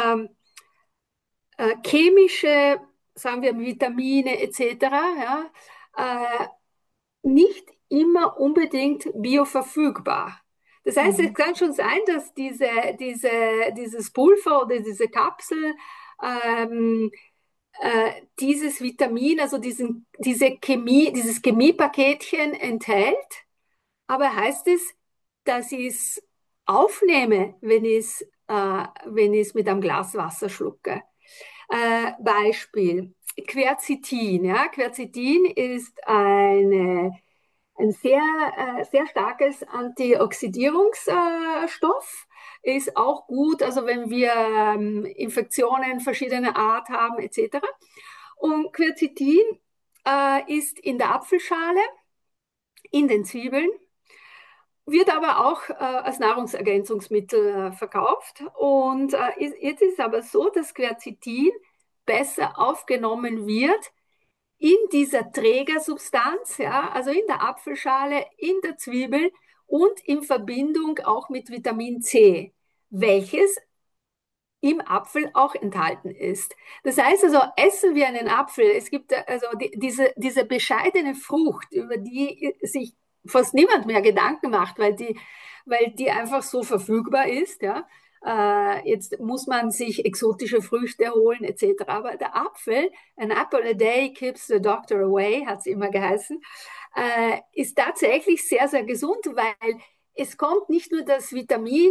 chemische, sagen wir Vitamine etc., ja, äh, nicht immer unbedingt bioverfügbar. Das heißt, es Mhm. kann schon sein, dass dieses Pulver oder diese Kapsel ähm, dieses Vitamin, also dieses Chemiepaketchen enthält, aber heißt es, dass ich es aufnehme, wenn ich es mit einem Glas Wasser schlucke? Beispiel Quercetin. Ja? Quercetin ist ein sehr starkes Antioxidierungsstoff. Ist auch gut, also wenn wir Infektionen verschiedener Art haben etc. Und Quercetin ist in der Apfelschale, in den Zwiebeln, wird aber auch als Nahrungsergänzungsmittel verkauft. Und jetzt ist es aber so, dass Quercetin besser aufgenommen wird in dieser Trägersubstanz, ja, also in der Apfelschale, in der Zwiebel und in Verbindung auch mit Vitamin C, welches im Apfel auch enthalten ist. Das heißt also, essen wir einen Apfel, es gibt also diese bescheidene Frucht, über die sich fast niemand mehr Gedanken macht, weil die einfach so verfügbar ist, ja. Jetzt muss man sich exotische Früchte holen etc. Aber der Apfel, an apple a day keeps the doctor away, hat es immer geheißen, ist tatsächlich sehr, sehr gesund, weil es kommt nicht nur das Vitamin,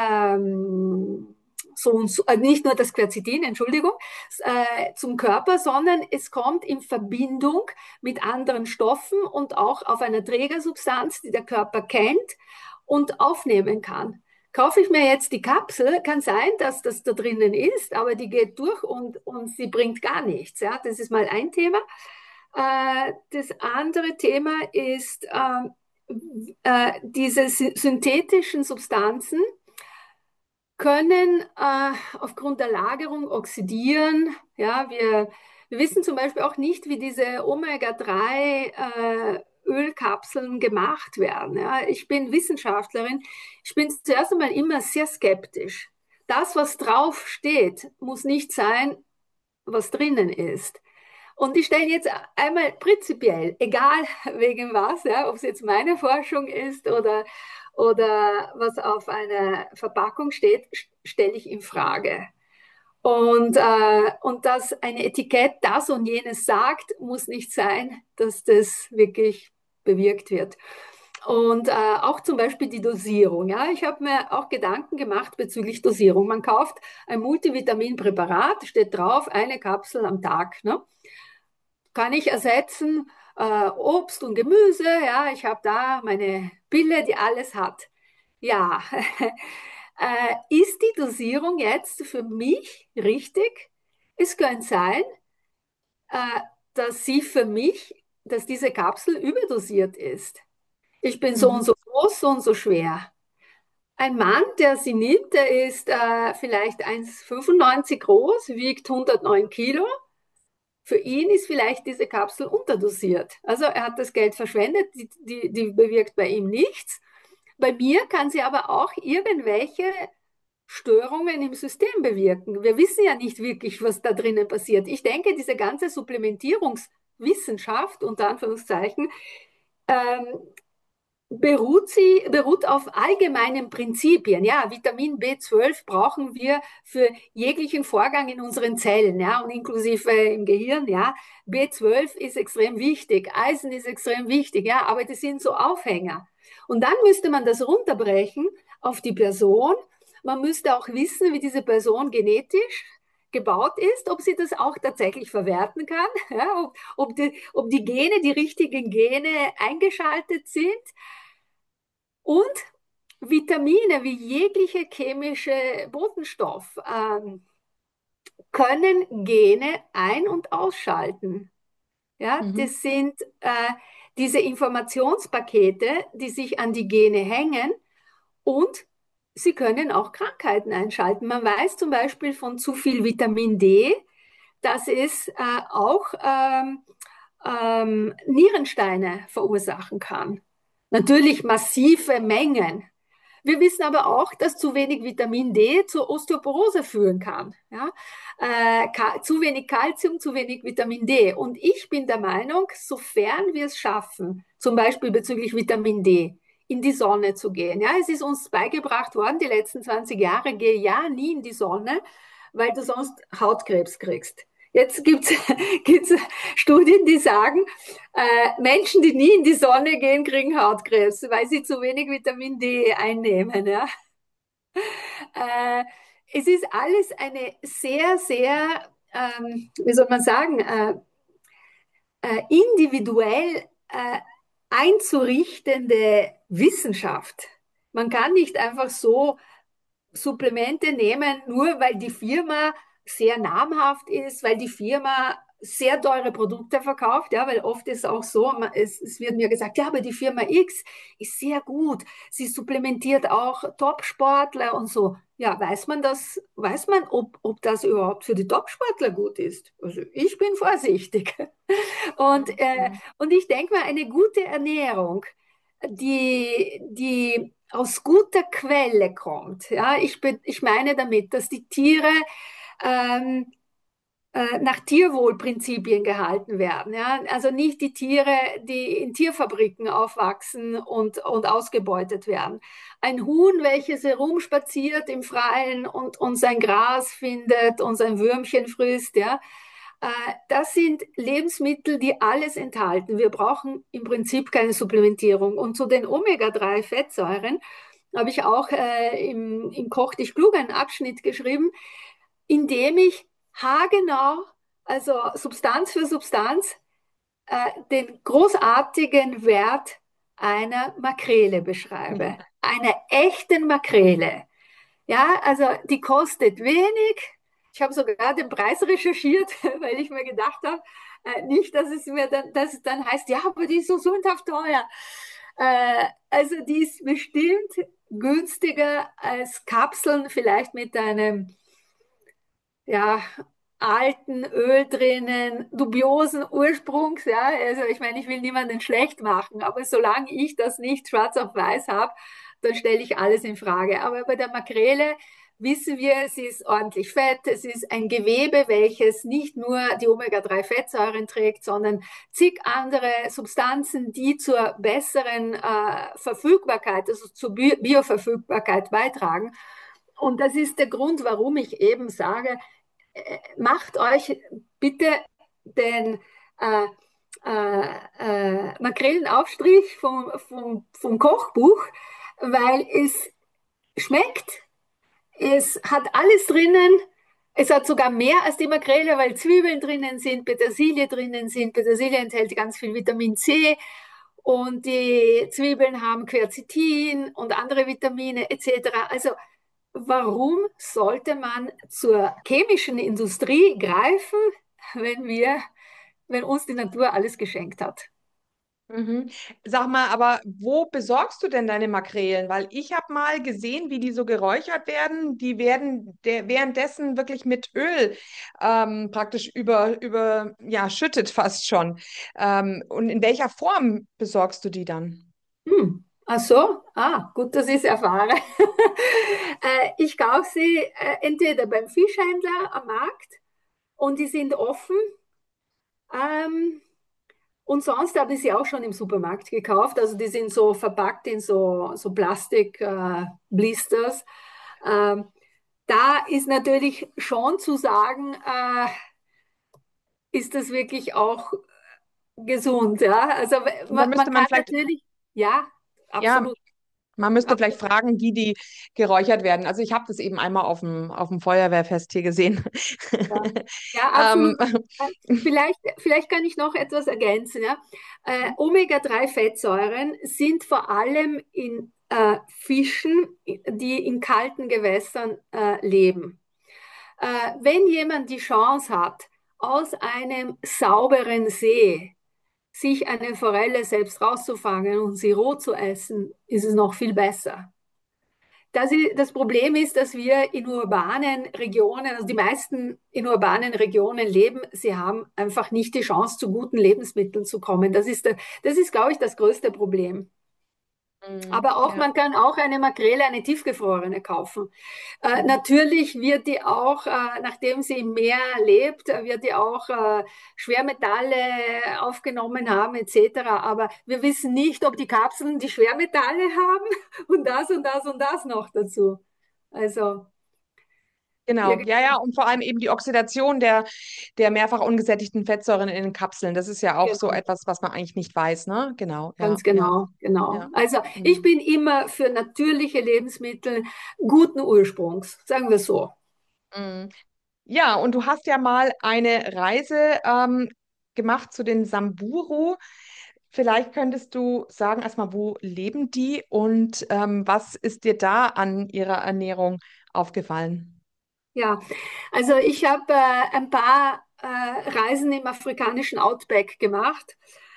nicht nur das Quercetin, Entschuldigung, zum Körper, sondern es kommt in Verbindung mit anderen Stoffen und auch auf einer Trägersubstanz, die der Körper kennt und aufnehmen kann. Kaufe ich mir jetzt die Kapsel, kann sein, dass das da drinnen ist, aber die geht durch und sie bringt gar nichts. Ja? Das ist mal ein Thema. Das andere Thema ist diese synthetischen Substanzen können aufgrund der Lagerung oxidieren. Ja, wir wissen zum Beispiel auch nicht, wie diese Omega-3 Ölkapseln gemacht werden. Ja, ich bin Wissenschaftlerin. Ich bin zuerst einmal immer sehr skeptisch. Das, was drauf steht, muss nicht sein, was drinnen ist. Und ich stelle jetzt einmal prinzipiell, egal wegen was, ja, ob es jetzt meine Forschung ist oder was auf einer Verpackung steht, stelle ich in Frage. Und dass ein Etikett das und jenes sagt, muss nicht sein, dass das wirklich bewirkt wird. Und auch zum Beispiel die Dosierung. Ja, ich habe mir auch Gedanken gemacht bezüglich Dosierung. Man kauft ein Multivitaminpräparat, steht drauf, eine Kapsel am Tag. Ne? Kann ich ersetzen Obst und Gemüse. Ja, ich habe da meine Pille, die alles hat. Ja, ist die Dosierung jetzt für mich richtig? Es könnte sein, äh, dass diese Kapsel überdosiert ist. Ich bin so und Mhm. so groß, so und so schwer. Ein Mann, der sie nimmt, der ist vielleicht 1,95 groß, wiegt 109 Kilo. Für ihn ist vielleicht diese Kapsel unterdosiert. Also er hat das Geld verschwendet, die bewirkt bei ihm nichts. bei mir kann sie aber auch irgendwelche Störungen im System bewirken. Wir wissen ja nicht wirklich, was da drinnen passiert. Ich denke, diese ganze Supplementierungswissenschaft, unter Anführungszeichen, ähm, beruht auf allgemeinen Prinzipien. Ja, Vitamin B12 brauchen wir für jeglichen Vorgang in unseren Zellen, ja, und inklusive im Gehirn, ja. B12 ist extrem wichtig, Eisen ist extrem wichtig, ja, aber das sind so Aufhänger. Und dann müsste man das runterbrechen auf die Person. Man müsste auch wissen, wie diese Person genetisch gebaut ist, ob sie das auch tatsächlich verwerten kann, ja, ob die Gene, die richtigen Gene eingeschaltet sind. Und Vitamine wie jegliche chemische Botenstoff können Gene ein- und ausschalten. Ja, Mhm. das sind diese Informationspakete, die sich an die Gene hängen, und sie können auch Krankheiten einschalten. Man weiß zum Beispiel von zu viel Vitamin D, dass es auch Nierensteine verursachen kann. Natürlich massive Mengen. Wir wissen aber auch, dass zu wenig Vitamin D zur Osteoporose führen kann. Ja? Zu wenig Kalzium, zu wenig Vitamin D. Und ich bin der Meinung, sofern wir es schaffen, zum Beispiel bezüglich Vitamin D, in die Sonne zu gehen. Ja, es ist uns beigebracht worden, die letzten 20 Jahre, geh ja nie in die Sonne, weil du sonst Hautkrebs kriegst. Jetzt gibt's Studien, die sagen, Menschen, die nie in die Sonne gehen, kriegen Hautkrebs, weil sie zu wenig Vitamin D einnehmen. Ja? Äh, Es ist alles eine sehr, sehr, wie soll man sagen, individuell einzurichtende Wissenschaft. Man kann nicht einfach so Supplemente nehmen, nur weil die Firma sehr namhaft ist, weil die Firma sehr teure Produkte verkauft, ja, weil oft ist auch so, es wird mir gesagt, ja, aber die Firma X ist sehr gut, sie supplementiert auch Top-Sportler und so. Ja, weiß man, ob das überhaupt für die Top-Sportler gut ist? Also ich bin vorsichtig. Mhm. Und ich denke mal, eine gute Ernährung, die aus guter Quelle kommt. Ja, ich meine damit, dass die Tiere ähm, nach Tierwohlprinzipien gehalten werden. Ja? Also nicht die Tiere, die in Tierfabriken aufwachsen und ausgebeutet werden. Ein Huhn, welches herumspaziert im Freien und sein Gras findet und sein Würmchen frisst, ja, das sind Lebensmittel, die alles enthalten. Wir brauchen im Prinzip keine Supplementierung. Und zu den Omega-3-Fettsäuren habe ich auch im Koch dich klug einen Abschnitt geschrieben, in dem ich haargenau, also Substanz für Substanz, den großartigen Wert einer Makrele beschreibe. Einer echten Makrele. Ja, also die kostet wenig. Ich habe sogar den Preis recherchiert, weil ich mir gedacht habe, nicht, dass es dann heißt, ja, aber die ist so sündhaft teuer. Also die ist bestimmt günstiger als Kapseln, vielleicht mit einem, ja, alten Öl drinnen, dubiosen Ursprungs, ja, also ich meine, ich will niemanden schlecht machen, aber solange ich das nicht schwarz auf weiß habe, dann stelle ich alles in Frage. Aber bei der Makrele wissen wir, sie ist ordentlich fett, es ist ein Gewebe, welches nicht nur die Omega-3-Fettsäuren trägt, sondern zig andere Substanzen, die zur besseren Verfügbarkeit, also zur Bioverfügbarkeit beitragen. Und das ist der Grund, warum ich eben sage, macht euch bitte den Makrelenaufstrich vom Kochbuch, weil es schmeckt, es hat alles drinnen, es hat sogar mehr als die Makrele, weil Zwiebeln drinnen sind, Petersilie drinnen sind. Petersilie enthält ganz viel Vitamin C und die Zwiebeln haben Quercetin und andere Vitamine etc. Also warum sollte man zur chemischen Industrie greifen, wenn uns die Natur alles geschenkt hat? Mhm. Sag mal, aber wo besorgst du denn deine Makrelen? Weil ich habe mal gesehen, wie die so geräuchert werden. Die werden währenddessen wirklich mit Öl praktisch ja, schüttet fast schon. Und in welcher Form besorgst du die dann? Hm. Ach so, gut, dass ich es erfahre. Ich kaufe sie entweder beim Fischhändler am Markt und die sind offen. Ähm, und sonst habe ich sie auch schon im Supermarkt gekauft. Also die sind so verpackt in so Plastik-Blisters. Ähm, Da ist natürlich schon zu sagen, ist das wirklich auch gesund, ja? Also Und dann man müsste man kann vielleicht, natürlich, ja, ja, absolut. man müsste vielleicht Absolut. fragen, wie die geräuchert werden. Also ich habe das eben einmal auf dem Feuerwehrfest hier gesehen. Ja, ja, Ähm, absolut. Vielleicht kann ich noch etwas ergänzen. Ja? Omega-3-Fettsäuren sind vor allem in Fischen, die in kalten Gewässern leben. Wenn jemand die Chance hat, aus einem sauberen See sich eine Forelle selbst rauszufangen und sie roh zu essen, ist es noch viel besser. Das Problem ist, dass wir in urbanen Regionen, also die meisten in urbanen Regionen leben, sie haben einfach nicht die Chance, zu guten Lebensmitteln zu kommen. Das ist, glaube ich, das größte Problem. Aber auch, ja. man kann auch eine Makrele, eine tiefgefrorene kaufen. Natürlich wird die auch, nachdem sie im Meer lebt, wird die auch Schwermetalle aufgenommen haben etc. Aber wir wissen nicht, ob die Kapseln die Schwermetalle haben und das und das und das noch dazu. Also, Genau, ja, irgendwie, ja, und vor allem eben die Oxidation der mehrfach ungesättigten Fettsäuren in den Kapseln. Das ist ja auch so genau, etwas, was man eigentlich nicht weiß, ne? Genau, ja, ganz ja, genau, genau. ja. Also, ich Hm. bin immer für natürliche Lebensmittel guten Ursprungs, sagen wir so. Hm. Ja, und du hast ja mal eine Reise gemacht zu den Samburu. Vielleicht könntest du sagen, erstmal, wo leben die und was ist dir da an ihrer Ernährung aufgefallen? Ja, also ich habe ein paar Reisen im afrikanischen Outback gemacht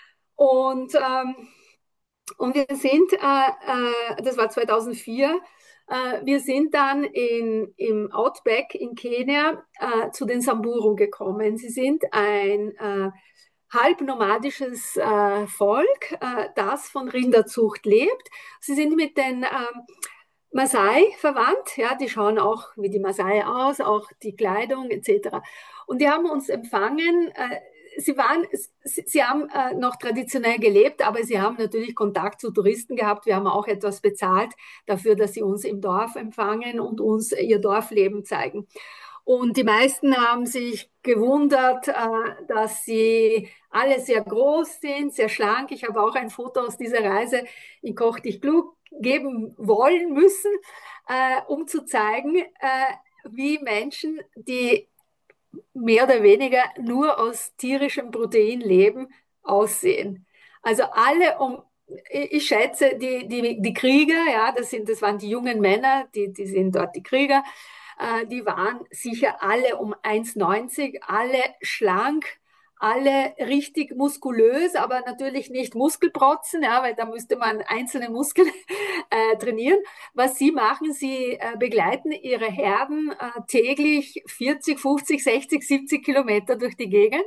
und und wir sind, das war 2004, wir sind dann im Outback in Kenia zu den Samburu gekommen. Sie sind ein halbnomadisches Volk, das von Rinderzucht lebt. Sie sind mit den Maasai verwandt, ja, die schauen auch wie die Maasai aus, auch die Kleidung etc. Und die haben uns empfangen. Sie haben noch traditionell gelebt, aber sie haben natürlich Kontakt zu Touristen gehabt. Wir haben auch etwas bezahlt dafür, dass sie uns im Dorf empfangen und uns ihr Dorfleben zeigen. Und die meisten haben sich gewundert, dass sie alle sehr groß sind, sehr schlank. Ich habe auch ein Foto aus dieser Reise in Koch dich klug geben wollen müssen, um zu zeigen, wie Menschen, die mehr oder weniger nur aus tierischem Protein leben, aussehen. Also alle ich schätze, die Krieger, ja, das waren die jungen Männer, die sind dort die Krieger, die waren sicher alle um 1,90, alle schlank, alle richtig muskulös, aber natürlich nicht Muskelprotzen, ja, weil da müsste man einzelne Muskeln trainieren. Was sie machen, sie begleiten ihre Herden täglich 40, 50, 60, 70 Kilometer durch die Gegend,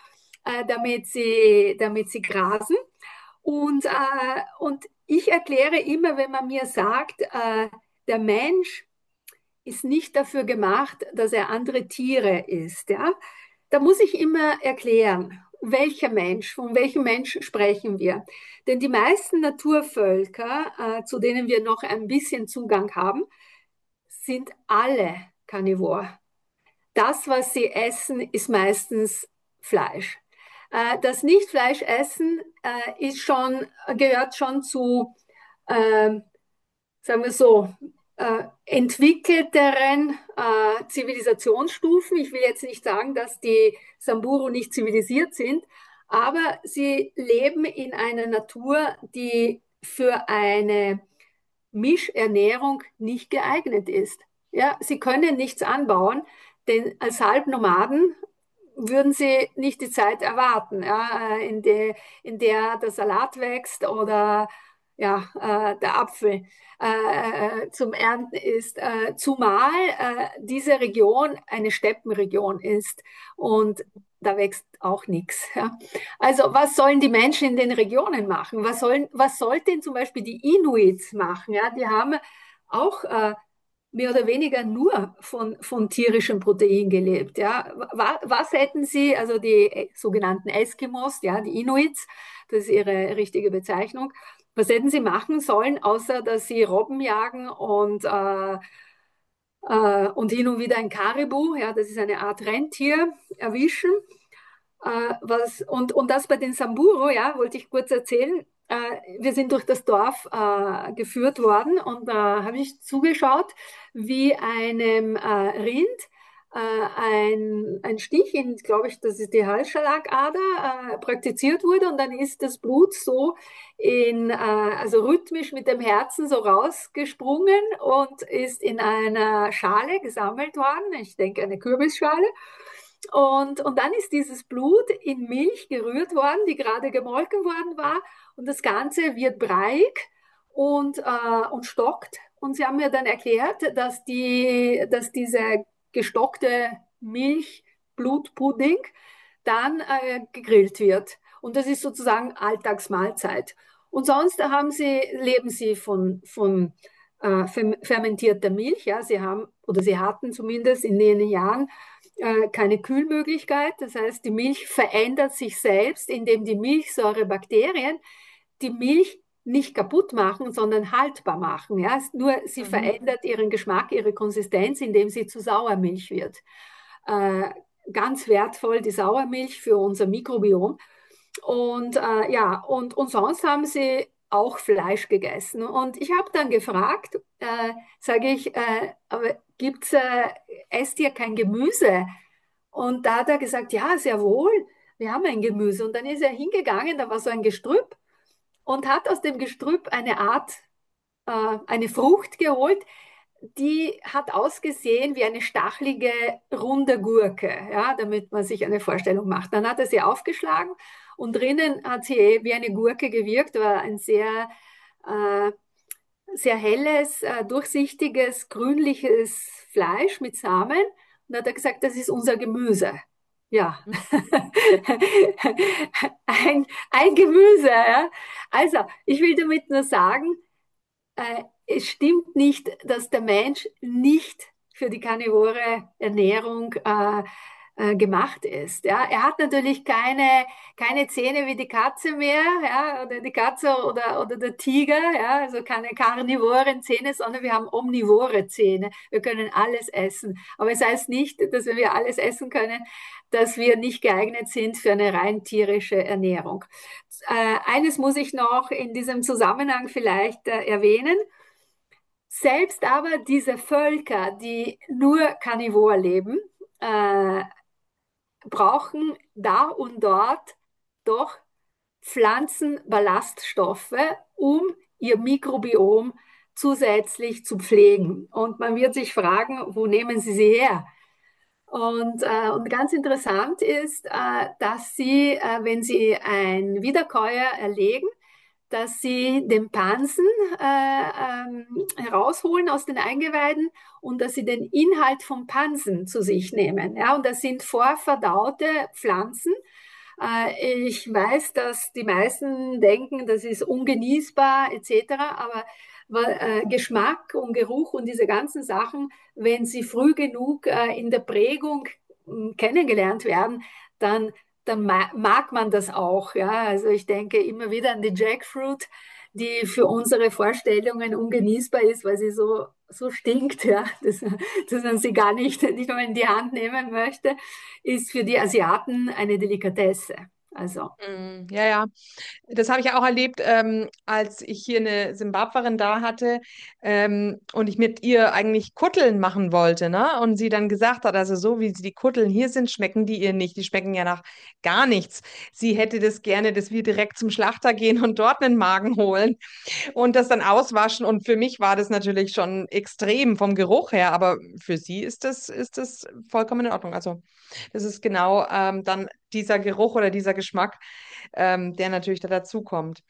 damit sie grasen. Und ich erkläre immer, wenn man mir sagt, der Mensch ist nicht dafür gemacht, dass er andere Tiere isst, ja, da muss ich immer erklären, welcher Mensch, von welchem Mensch sprechen wir. Denn die meisten Naturvölker, zu denen wir noch ein bisschen Zugang haben, sind alle Karnivor. Das, was sie essen, ist meistens Fleisch. Das Nicht-Fleisch-Essen gehört schon zu, äh, sagen wir so, entwickelteren Zivilisationsstufen. Ich will jetzt nicht sagen, dass die Samburu nicht zivilisiert sind, aber sie leben in einer Natur, die für eine Mischernährung nicht geeignet ist. Ja, sie können nichts anbauen, denn als Halbnomaden würden sie nicht die Zeit erwarten, ja, in der der Salat wächst oder der Apfel zum Ernten ist, zumal diese Region eine Steppenregion ist und da wächst auch nichts. Ja. Also was sollen die Menschen in den Regionen machen? Was sollten zum Beispiel die Inuits machen? Ja, die haben auch mehr oder weniger nur von tierischem Protein gelebt. Ja. Was hätten sie, also die sogenannten Eskimos, ja, die Inuits, das ist ihre richtige Bezeichnung, was hätten sie machen sollen, außer dass sie Robben jagen und hin und wieder ein Karibu, ja, das ist eine Art Rentier, erwischen? Und das bei den Samburu, ja, wollte ich kurz erzählen. Wir sind durch das Dorf geführt worden und da habe ich zugeschaut, wie einem Rind ein Stich in, glaube ich, das ist die Halsschlagader, praktiziert wurde und dann ist das Blut so also rhythmisch mit dem Herzen so rausgesprungen und ist in einer Schale gesammelt worden, ich denke eine Kürbisschale. Und dann ist dieses Blut in Milch gerührt worden, die gerade gemolken worden war. Und das Ganze wird breiig und stockt. Und sie haben mir dann erklärt, dass diese gestockte Milch, Blutpudding, dann gegrillt wird. Und das ist sozusagen Alltagsmahlzeit. Und sonst leben sie von fermentierter Milch. Ja, sie hatten zumindest in den Jahren keine Kühlmöglichkeit. Das heißt, die Milch verändert sich selbst, indem die Milchsäurebakterien die Milch nicht kaputt machen, sondern haltbar machen. Ja? Nur sie verändert ihren Geschmack, ihre Konsistenz, indem sie zu Sauermilch wird. Ganz wertvoll die Sauermilch für unser Mikrobiom. Und sonst haben sie auch Fleisch gegessen. Und ich habe dann gefragt, sage ich, aber esst ihr kein Gemüse? Und da hat er gesagt, ja, sehr wohl, wir haben ein Gemüse. Und dann ist er hingegangen, da war so ein Gestrüpp und hat aus dem Gestrüpp eine Frucht geholt, die hat ausgesehen wie eine stachelige, runde Gurke, ja, damit man sich eine Vorstellung macht. Dann hat er sie aufgeschlagen und drinnen hat sie wie eine Gurke gewirkt, war ein äh, sehr helles, durchsichtiges, grünliches Fleisch mit Samen. Und dann hat er gesagt, das ist unser Gemüse. Ja, ein Gemüse. Ja. Also, ich will damit nur sagen, es stimmt nicht, dass der Mensch nicht für die karnivore Ernährung gemacht ist. Ja. Er hat natürlich keine Zähne wie die Katze mehr, ja, oder die Katze oder der Tiger, ja, also keine karnivoren Zähne, sondern wir haben omnivore Zähne. Wir können alles essen. Aber es heißt nicht, dass wenn wir alles essen können, dass wir nicht geeignet sind für eine rein tierische Ernährung. Eines muss ich noch in diesem Zusammenhang vielleicht erwähnen. Selbst aber diese Völker, die nur karnivor leben, äh, brauchen da und dort doch Pflanzenballaststoffe, um ihr Mikrobiom zusätzlich zu pflegen. Und man wird sich fragen, wo nehmen sie sie her? Und ganz interessant ist, dass wenn sie ein Wiederkäuer erlegen, dass sie den Pansen herausholen aus den Eingeweiden und dass sie den Inhalt vom Pansen zu sich nehmen. Ja, und das sind vorverdaute Pflanzen. Ich weiß, dass die meisten denken, das ist ungenießbar etc., aber Geschmack und Geruch und diese ganzen Sachen, wenn sie früh genug in der Prägung kennengelernt werden, dann mag man das auch. Ja? Also ich denke immer wieder an die Jackfruit, die für unsere Vorstellungen ungenießbar ist, weil sie so stinkt, ja, dass man sie gar nicht mehr in die Hand nehmen möchte, ist für die Asiaten eine Delikatesse. Also. Ja, ja. Das habe ich auch erlebt, als ich hier eine Simbabwerin da hatte und ich mit ihr eigentlich Kutteln machen wollte, ne? Und sie dann gesagt hat, also so wie die Kutteln hier sind, schmecken die ihr nicht. Die schmecken ja nach gar nichts. Sie hätte das gerne, dass wir direkt zum Schlachter gehen und dort einen Magen holen und das dann auswaschen. Und für mich war das natürlich schon extrem vom Geruch her, aber für sie ist das vollkommen in Ordnung. Also das ist genau dann dieser Geruch oder dieser Geschmack, der natürlich da dazukommt.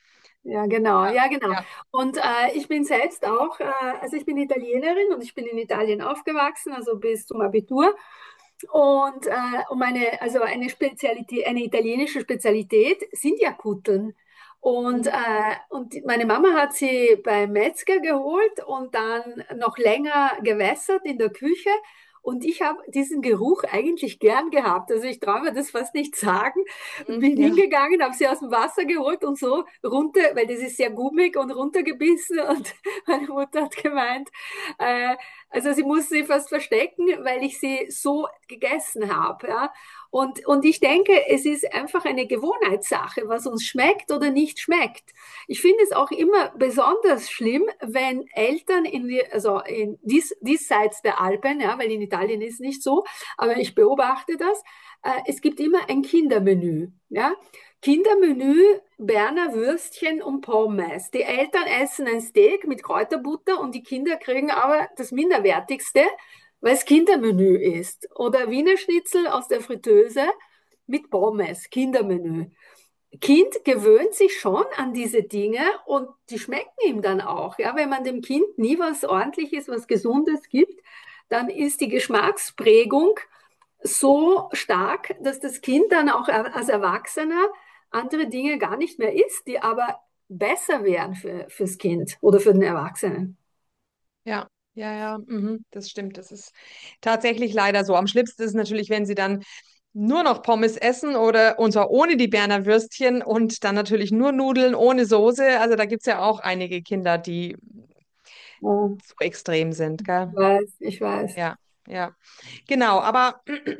Ja, genau, ja, genau. Ja. Und ich bin selbst auch, also ich bin Italienerin und ich bin in Italien aufgewachsen, also bis zum Abitur. Und also eine Spezialität, eine italienische Spezialität sind ja Kutteln. Und, Mhm. meine Mama hat sie beim Metzger geholt und dann noch länger gewässert in der Küche. Und ich habe diesen Geruch eigentlich gern gehabt. Also ich traue mir das fast nicht sagen. Und Mhm. bin Ja. hingegangen, habe sie aus dem Wasser geholt und so runter, weil das ist sehr gummig und runtergebissen. Und meine Mutter hat gemeint, äh, also sie musste sie fast verstecken, weil ich sie so gegessen habe. Ja? Und ich denke, es ist einfach eine Gewohnheitssache, was uns schmeckt oder nicht schmeckt. Ich finde es auch immer besonders schlimm, wenn Eltern also diesseits der Alpen, ja, weil in Italien ist es nicht so, aber ich beobachte das, es gibt immer ein Kindermenü. Ja? Kindermenü, Berner Würstchen und Pommes. Die Eltern essen ein Steak mit Kräuterbutter und die Kinder kriegen aber das Minderwertigste, weil es Kindermenü ist. Oder Wiener Schnitzel aus der Fritteuse mit Pommes, Kindermenü. Kind gewöhnt sich schon an diese Dinge und die schmecken ihm dann auch. Ja, wenn man dem Kind nie was Ordentliches, was Gesundes gibt, dann ist die Geschmacksprägung so stark, dass das Kind dann auch als Erwachsener andere Dinge gar nicht mehr isst, die aber besser wären fürs Kind oder für den Erwachsenen. Ja, ja, ja, das stimmt. Das ist tatsächlich leider so. Am schlimmsten ist es natürlich, wenn sie dann nur noch Pommes essen oder und zwar ohne die Berner Würstchen und dann natürlich nur Nudeln ohne Soße. Also da gibt es ja auch einige Kinder, die Ja, so extrem sind, gell? ich weiß, ich weiß. Ja, ja. Genau, aber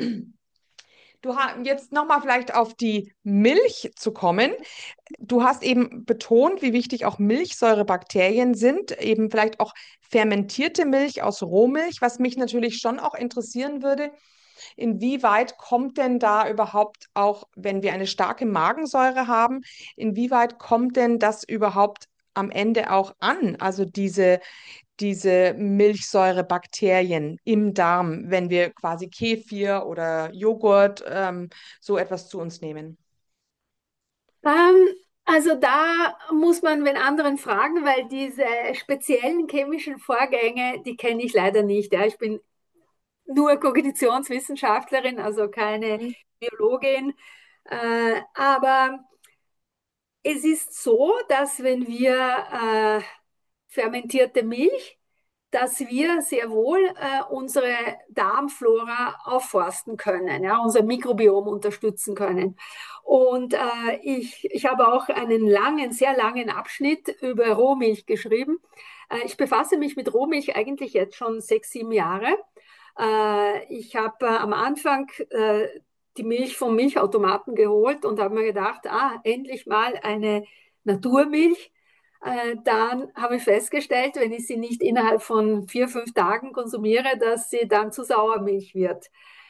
jetzt nochmal vielleicht auf die Milch zu kommen. Du hast eben betont, wie wichtig auch Milchsäurebakterien sind, eben vielleicht auch fermentierte Milch aus Rohmilch, was mich natürlich schon auch interessieren würde. Inwieweit kommt denn da überhaupt auch, wenn wir eine starke Magensäure haben, inwieweit kommt denn das überhaupt am Ende auch an? Also diese Milchsäurebakterien im Darm, wenn wir quasi Kefir oder Joghurt so etwas zu uns nehmen. Ähm, also da muss man den anderen fragen, weil diese speziellen chemischen Vorgänge, die kenne ich leider nicht. Ja. Ich bin nur Kognitionswissenschaftlerin, also keine Mhm. Biologin. Aber es ist so, dass wenn wir fermentierte Milch, dass wir sehr wohl unsere Darmflora aufforsten können, ja, unser Mikrobiom unterstützen können. Und ich habe auch einen langen, sehr langen Abschnitt über Rohmilch geschrieben. Ich befasse mich mit Rohmilch eigentlich jetzt schon 6, 7 Jahre. Ich habe am Anfang die Milch vom Milchautomaten geholt und habe mir gedacht, endlich mal eine Naturmilch. Dann habe ich festgestellt, wenn ich sie nicht innerhalb von 4, 5 Tagen konsumiere, dass sie dann zu Sauermilch wird.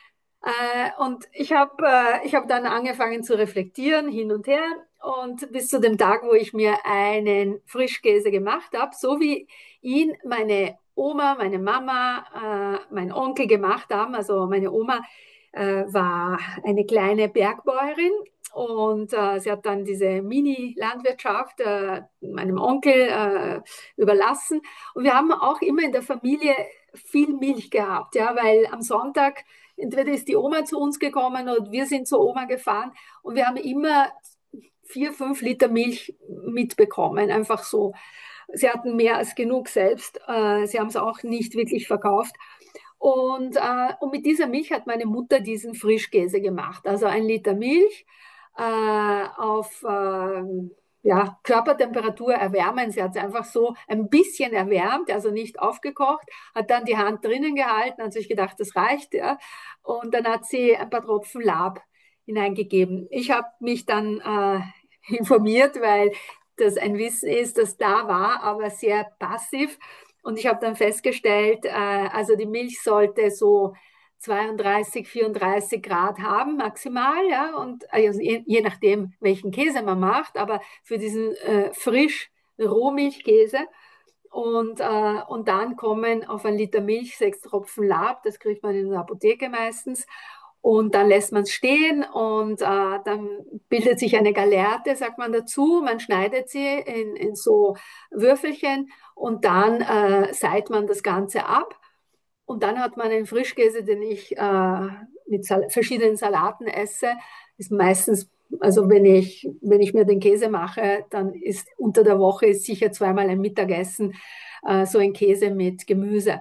Und ich hab dann angefangen zu reflektieren, hin und her. Und bis zu dem Tag, wo ich mir einen Frischkäse gemacht habe, so wie ihn meine Oma, meine Mama, mein Onkel gemacht haben. Also meine Oma war eine kleine Bergbäuerin und sie hat dann diese Mini-Landwirtschaft meinem Onkel überlassen. Und wir haben auch immer in der Familie viel Milch gehabt, ja, weil am Sonntag entweder ist die Oma zu uns gekommen oder wir sind zur Oma gefahren und wir haben immer 4, 5 Liter Milch mitbekommen, einfach so. Sie hatten mehr als genug selbst. Sie haben es auch nicht wirklich verkauft. Und mit dieser Milch hat meine Mutter diesen Frischkäse gemacht. Also 1 Liter Milch auf ja, Körpertemperatur erwärmen. Sie hat es einfach so ein bisschen erwärmt, also nicht aufgekocht, hat dann die Hand drinnen gehalten, hat sich gedacht, das reicht. Ja. Und dann hat sie ein paar Tropfen Lab hineingegeben. Ich habe mich dann informiert, weil das ein Wissen ist, das da war, aber sehr passiv. Und ich habe dann festgestellt, also die Milch sollte so 32, 34 Grad haben, maximal, ja, und also je nachdem, welchen Käse man macht, aber für diesen frisch Rohmilchkäse und dann kommen auf 1 Liter Milch 6 Tropfen Lab, das kriegt man in der Apotheke meistens. Und dann lässt man es stehen und dann bildet sich eine Gallerte, sagt man dazu. Man schneidet sie in so Würfelchen und dann seiht man das Ganze ab. Und dann hat man einen Frischkäse, den ich mit verschiedenen Salaten esse. Ist meistens, also wenn ich mir den Käse mache, dann ist unter der Woche ist sicher zweimal ein Mittagessen so ein Käse mit Gemüse.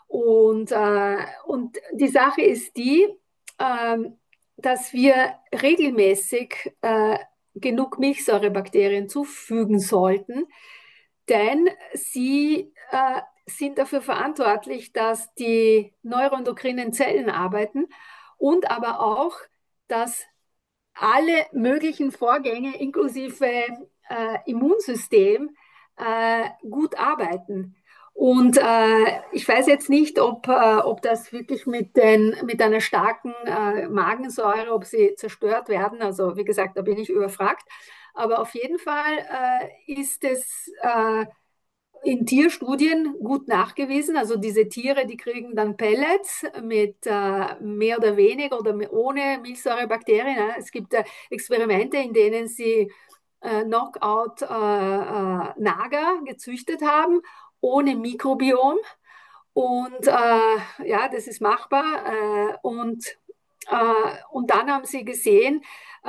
Und die Sache ist die, dass wir regelmäßig genug Milchsäurebakterien zufügen sollten, denn sie sind dafür verantwortlich, dass die neuroendokrinen Zellen arbeiten und aber auch, dass alle möglichen Vorgänge inklusive Immunsystem gut arbeiten. Und ich weiß jetzt nicht, ob das wirklich mit einer starken Magensäure, ob sie zerstört werden. Also wie gesagt, da bin ich überfragt. Aber auf jeden Fall ist es in Tierstudien gut nachgewiesen. Also diese Tiere, die kriegen dann Pellets mit mehr oder weniger oder ohne Milchsäurebakterien. Ja. Es gibt Experimente, in denen sie Knockout-Nager gezüchtet haben, ohne Mikrobiom. Und ja, das ist machbar. Und dann haben sie gesehen,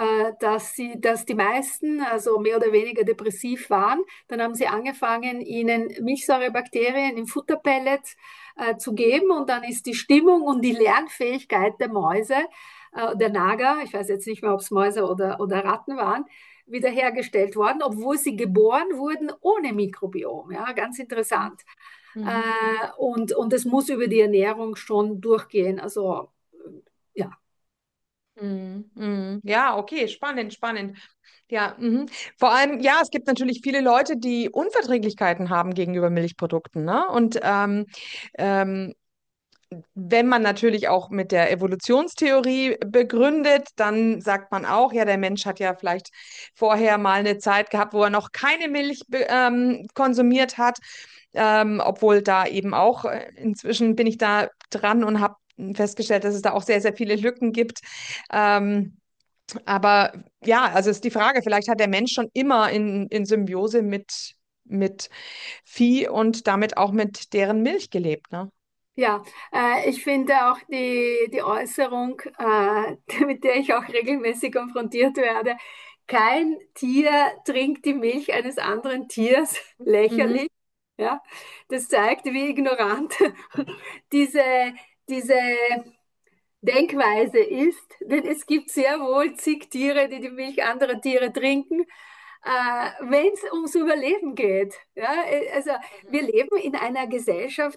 dass die meisten also mehr oder weniger depressiv waren. Dann haben sie angefangen, ihnen Milchsäurebakterien in Futterpellets zu geben und dann ist die Stimmung und die Lernfähigkeit der Mäuse, der Nager, ich weiß jetzt nicht mehr, ob es Mäuse oder Ratten waren, wiederhergestellt worden, obwohl sie geboren wurden ohne Mikrobiom. Ja, ganz interessant. Mhm. Und es muss über die Ernährung schon durchgehen. Also ja. Mhm. Mhm. Ja, okay, spannend, spannend. Ja, mhm. Vor allem, ja, es gibt natürlich viele Leute, die Unverträglichkeiten haben gegenüber Milchprodukten, ne? Und ähm, wenn man natürlich auch mit der Evolutionstheorie begründet, dann sagt man auch, ja, der Mensch hat ja vielleicht vorher mal eine Zeit gehabt, wo er noch keine Milch konsumiert hat, obwohl da eben auch inzwischen bin ich da dran und habe festgestellt, dass es da auch sehr, sehr viele Lücken gibt. Ähm, aber ja, also ist die Frage, vielleicht hat der Mensch schon immer in Symbiose mit Vieh und damit auch mit deren Milch gelebt, ne? Ja, ich finde auch die Äußerung, mit der ich auch regelmäßig konfrontiert werde, kein Tier trinkt die Milch eines anderen Tiers, Mhm. lächerlich. Ja, das zeigt, wie ignorant diese, diese Denkweise ist, denn es gibt sehr wohl zig Tiere, die die Milch anderer Tiere trinken, wenn es ums Überleben geht. Ja, also wir leben in einer Gesellschaft,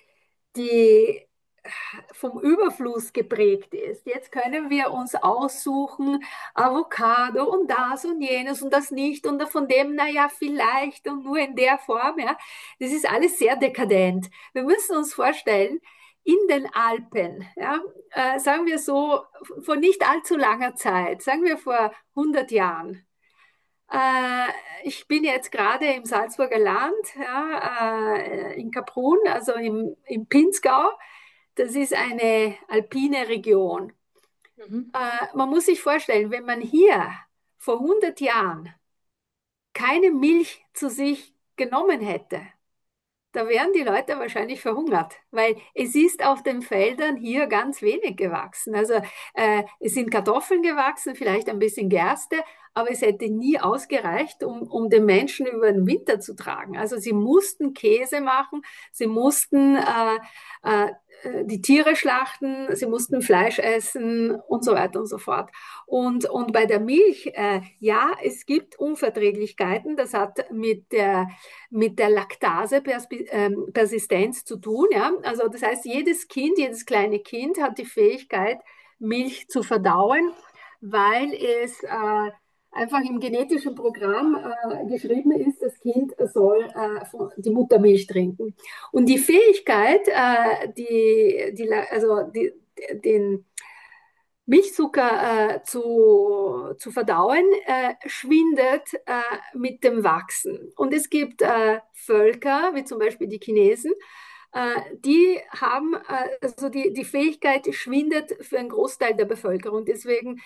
die vom Überfluss geprägt ist. Jetzt können wir uns aussuchen, Avocado und das und jenes und das nicht und von dem, naja, vielleicht und nur in der Form. Ja. Das ist alles sehr dekadent. Wir müssen uns vorstellen, in den Alpen, ja, sagen wir so, vor nicht allzu langer Zeit, sagen wir vor 100 Jahren, ich bin jetzt gerade im Salzburger Land, ja, in Kaprun, also im Pinzgau. Das ist eine alpine Region. Mhm. Man muss sich vorstellen, wenn man hier vor 100 Jahren keine Milch zu sich genommen hätte, da wären die Leute wahrscheinlich verhungert, weil es ist auf den Feldern hier ganz wenig gewachsen. Also es sind Kartoffeln gewachsen, vielleicht ein bisschen Gerste, aber es hätte nie ausgereicht, um den Menschen über den Winter zu tragen. Also sie mussten Käse machen, sie mussten äh, die Tiere schlachten, sie mussten Fleisch essen und so weiter und so fort. Und bei der Milch, ja, es gibt Unverträglichkeiten. Das hat mit der Laktase-Persistenz zu tun. Ja? Also das heißt, jedes Kind, jedes kleine Kind hat die Fähigkeit, Milch zu verdauen, weil es einfach im genetischen Programm geschrieben ist, das Kind soll die Muttermilch trinken. Und die Fähigkeit, den Milchzucker zu verdauen, schwindet mit dem Wachsen. Und es gibt Völker, wie zum Beispiel die Chinesen, die haben, also die Fähigkeit schwindet für einen Großteil der Bevölkerung. Deswegen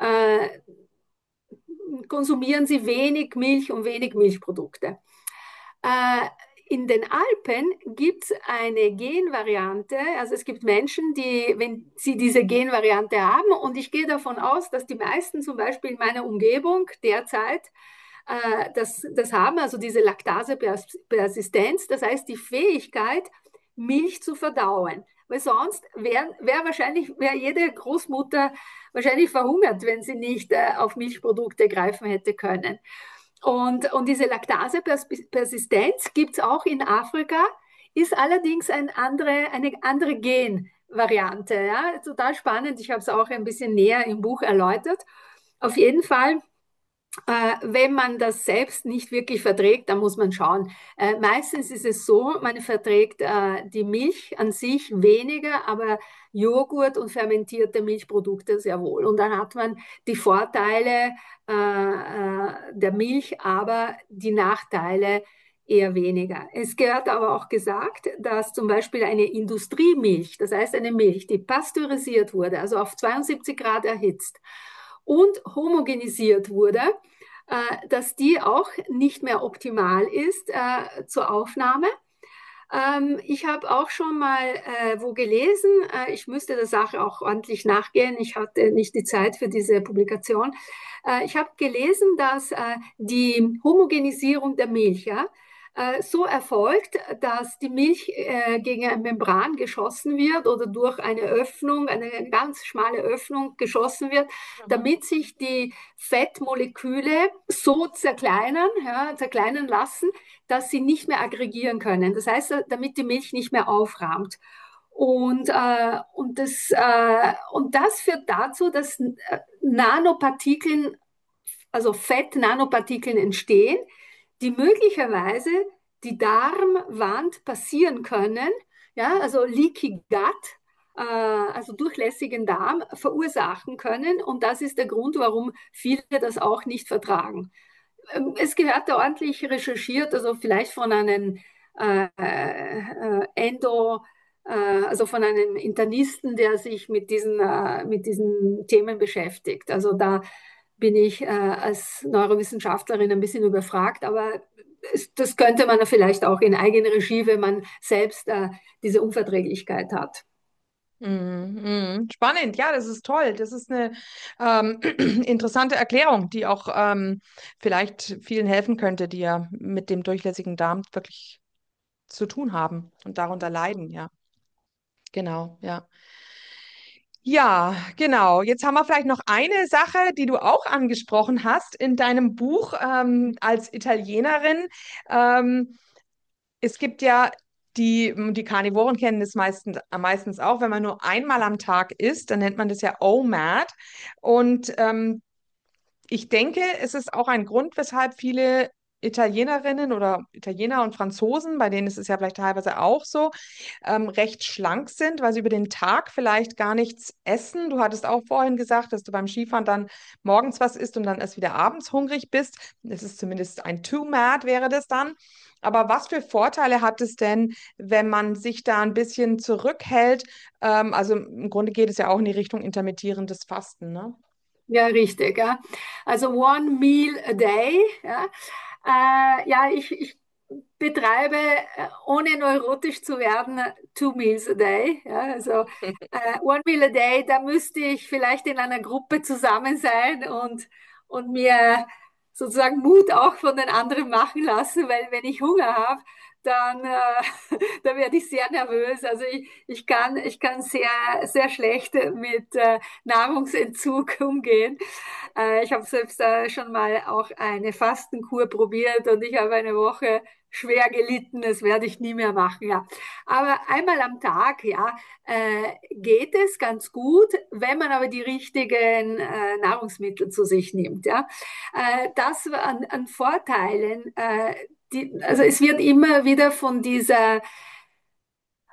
konsumieren sie wenig Milch und wenig Milchprodukte. Äh, in den Alpen gibt es eine Genvariante, also es gibt Menschen, die, wenn sie diese Genvariante haben, und ich gehe davon aus, dass die meisten zum Beispiel in meiner Umgebung derzeit das haben, also diese Laktasepersistenz, das heißt die Fähigkeit, Milch zu verdauen. Weil sonst wäre jede Großmutter wahrscheinlich verhungert, wenn sie nicht auf Milchprodukte greifen hätte können. Und diese Laktasepersistenz gibt es auch in Afrika, ist allerdings eine andere Genvariante. Ja? Total spannend. Ich habe es auch ein bisschen näher im Buch erläutert. Auf jeden Fall, wenn man das selbst nicht wirklich verträgt, dann muss man schauen. Meistens ist es so, man verträgt die Milch an sich weniger, aber Joghurt und fermentierte Milchprodukte sehr wohl. Und dann hat man die Vorteile der Milch, aber die Nachteile eher weniger. Es gehört aber auch gesagt, dass zum Beispiel eine Industriemilch, das heißt eine Milch, die pasteurisiert wurde, also auf 72 Grad erhitzt, und homogenisiert wurde, dass die auch nicht mehr optimal ist zur Aufnahme. Ich habe auch schon mal wo gelesen, ich müsste der Sache auch ordentlich nachgehen, ich hatte nicht die Zeit für diese Publikation. Ich habe gelesen, dass die Homogenisierung der Milch, ja, so erfolgt, dass die Milch gegen eine Membran geschossen wird oder durch eine Öffnung, eine ganz schmale Öffnung geschossen wird, damit sich die Fettmoleküle so zerkleinern lassen, dass sie nicht mehr aggregieren können. Das heißt, damit die Milch nicht mehr aufrahmt. Und das führt dazu, dass Nanopartikeln, also Fettnanopartikeln entstehen, die möglicherweise die Darmwand passieren können, ja, also Leaky Gut, also durchlässigen Darm verursachen können. Und das ist der Grund, warum viele das auch nicht vertragen. Es gehört da ordentlich recherchiert, also vielleicht von einem also von einem Internisten, der sich mit diesen Themen beschäftigt. Also da bin ich als Neurowissenschaftlerin ein bisschen überfragt, aber das könnte man vielleicht auch in eigener Regie, wenn man selbst diese Unverträglichkeit hat. Spannend, ja, das ist toll. Das ist eine interessante Erklärung, die auch vielleicht vielen helfen könnte, die ja mit dem durchlässigen Darm wirklich zu tun haben und darunter leiden, ja. Genau, ja. Ja, genau. Jetzt haben wir vielleicht noch eine Sache, die du auch angesprochen hast in deinem Buch als Italienerin. Ähm, Es gibt ja die Karnivoren kennen das meistens auch, wenn man nur einmal am Tag isst, dann nennt man das ja OMAD. Und ich denke, es ist auch ein Grund, weshalb viele Italienerinnen oder Italiener und Franzosen, bei denen ist es ja vielleicht teilweise auch so, recht schlank sind, weil sie über den Tag vielleicht gar nichts essen. Du hattest auch vorhin gesagt, dass du beim Skifahren dann morgens was isst und dann erst wieder abends hungrig bist. Das ist zumindest ein Too-Mad wäre das dann. Aber was für Vorteile hat es denn, wenn man sich da ein bisschen zurückhält? Also im Grunde geht es ja auch in die Richtung intermittierendes Fasten, ne? Ja, richtig. Ja. Also one meal a day. Ja, ja ich betreibe, ohne neurotisch zu werden, two meals a day. Ja, also one meal a day, da müsste ich vielleicht in einer Gruppe zusammen sein und mir sozusagen Mut auch von den anderen machen lassen, weil wenn ich Hunger habe, dann, dann werde ich sehr nervös. Also ich kann sehr schlecht mit Nahrungsentzug umgehen. Ich habe selbst schon mal auch eine Fastenkur probiert und ich habe eine Woche schwer gelitten. Das werde ich nie mehr machen. Ja, aber einmal am Tag, ja, geht es ganz gut, wenn man aber die richtigen Nahrungsmittel zu sich nimmt. Ja, das an Vorteilen. Also es wird immer wieder von dieser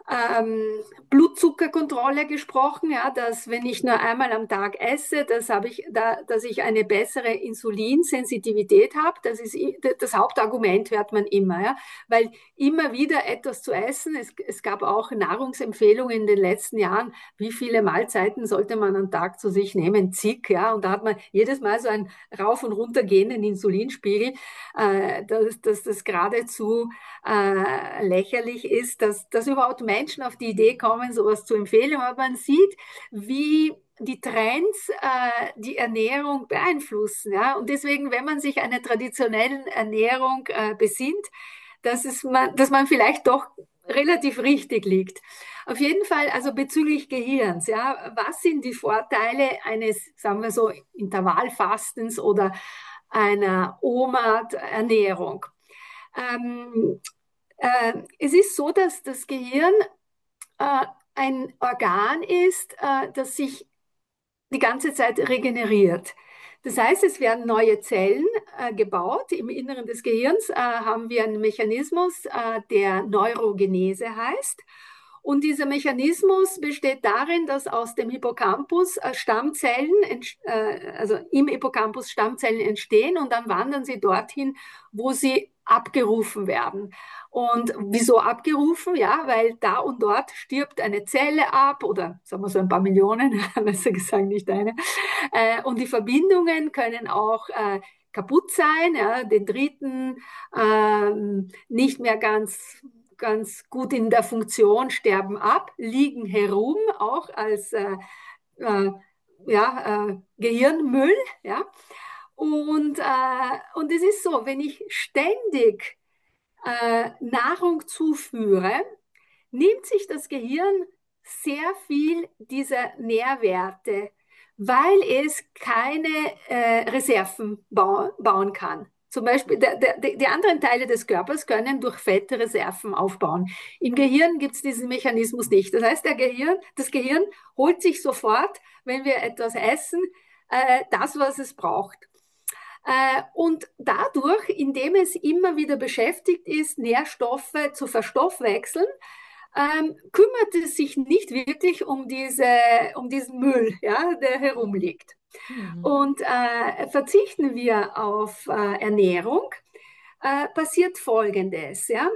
Blutzuckerkontrolle gesprochen, ja, dass wenn ich nur einmal am Tag esse, dass ich eine bessere Insulinsensitivität habe. Das ist das Hauptargument, hört man immer, ja, weil immer wieder etwas zu essen. Es gab auch Nahrungsempfehlungen in den letzten Jahren, wie viele Mahlzeiten sollte man am Tag zu sich nehmen, zig, ja, und da hat man jedes Mal so einen rauf und runter gehenden Insulinspiegel, dass das geradezu lächerlich ist, dass überhaupt Menschen auf die Idee kommen, sowas zu empfehlen. Aber man sieht, wie die Trends die Ernährung beeinflussen. Ja? Und deswegen, wenn man sich einer traditionellen Ernährung besinnt, dass man vielleicht doch relativ richtig liegt. Auf jeden Fall, also bezüglich Gehirns, ja, was sind die Vorteile eines, sagen wir so, Intervallfastens oder einer OMAD-Ernährung? Ähm, Es ist so, dass das Gehirn äh, ein Organ ist, das sich die ganze Zeit regeneriert. Das heißt, es werden neue Zellen gebaut. Im Inneren des Gehirns haben wir einen Mechanismus, der Neurogenese heißt. Und dieser Mechanismus besteht darin, dass aus dem Hippocampus also im Hippocampus Stammzellen entstehen und dann wandern sie dorthin, wo sie abgerufen werden. Und wieso abgerufen? Ja, weil da und dort stirbt eine Zelle ab oder sagen wir so ein paar Millionen, besser gesagt nicht eine. Und die Verbindungen können auch kaputt sein, ja, Dendriten nicht mehr ganz gut in der Funktion, sterben ab, liegen herum, auch als äh, Gehirnmüll. Ja? Und es ist so, wenn ich ständig Nahrung zuführe, nimmt sich das Gehirn sehr viel dieser Nährwerte, weil es keine Reserven bauen kann. Zum Beispiel, die anderen Teile des Körpers können durch Fette Reserven aufbauen. Im Gehirn gibt es diesen Mechanismus nicht. Das heißt, das Gehirn holt sich sofort, wenn wir etwas essen, das, was es braucht. Und dadurch, indem es immer wieder beschäftigt ist, Nährstoffe zu verstoffwechseln, kümmert es sich nicht wirklich um diesen Müll, ja, der herumliegt. Mhm. Und verzichten wir auf Ernährung, passiert Folgendes. Ja?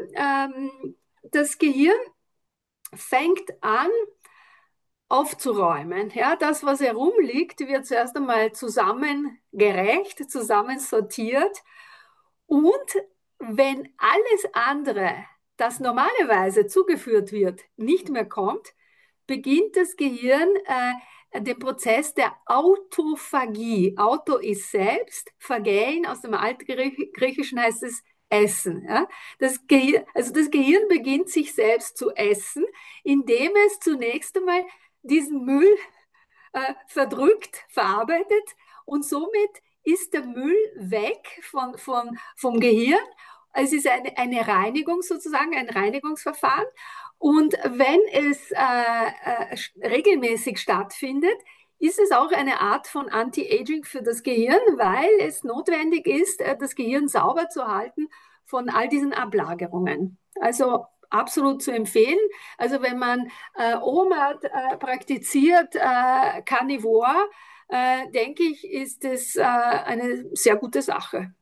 Das Gehirn fängt an aufzuräumen. Ja? Das, was herumliegt, wird zuerst einmal zusammengerecht, zusammensortiert. Und wenn alles andere, das normalerweise zugeführt wird, nicht mehr kommt, beginnt das Gehirn den Prozess der Autophagie. Auto ist selbst, Phagein aus dem Altgriechischen heißt es Essen. Ja? Also das Gehirn beginnt sich selbst zu essen, indem es zunächst einmal diesen Müll verdrückt, verarbeitet und somit ist der Müll weg vom Gehirn. Es ist eine Reinigung sozusagen, ein Reinigungsverfahren. Und wenn es regelmäßig stattfindet, ist es auch eine Art von Anti-Aging für das Gehirn, weil es notwendig ist, das Gehirn sauber zu halten von all diesen Ablagerungen. Also absolut zu empfehlen. Also wenn man OMAD praktiziert, Carnivore, denke ich, ist es eine sehr gute Sache.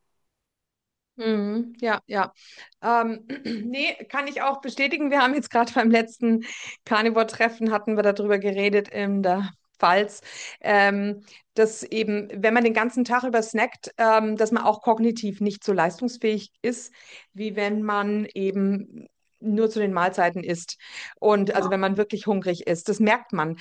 Mhm, ja, ja. Nee, kann ich auch bestätigen. Wir haben jetzt gerade beim letzten Carnivore-Treffen hatten wir darüber geredet in der Pfalz, dass eben, wenn man den ganzen Tag über snackt, dass man auch kognitiv nicht so leistungsfähig ist, wie wenn man eben nur zu den Mahlzeiten isst. Und also Ja. wenn man wirklich hungrig ist, das merkt man.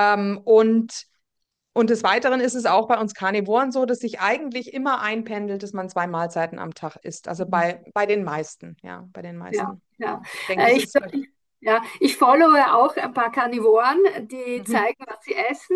Und des Weiteren ist es auch bei uns Karnivoren so, dass sich eigentlich immer einpendelt, dass man 2 Mahlzeiten am Tag isst. Also bei den meisten, ja, bei den Ja, meisten. ja. Ich denke, das ist. Ich followe auch ein paar Karnivoren, die Mhm. zeigen, was sie essen.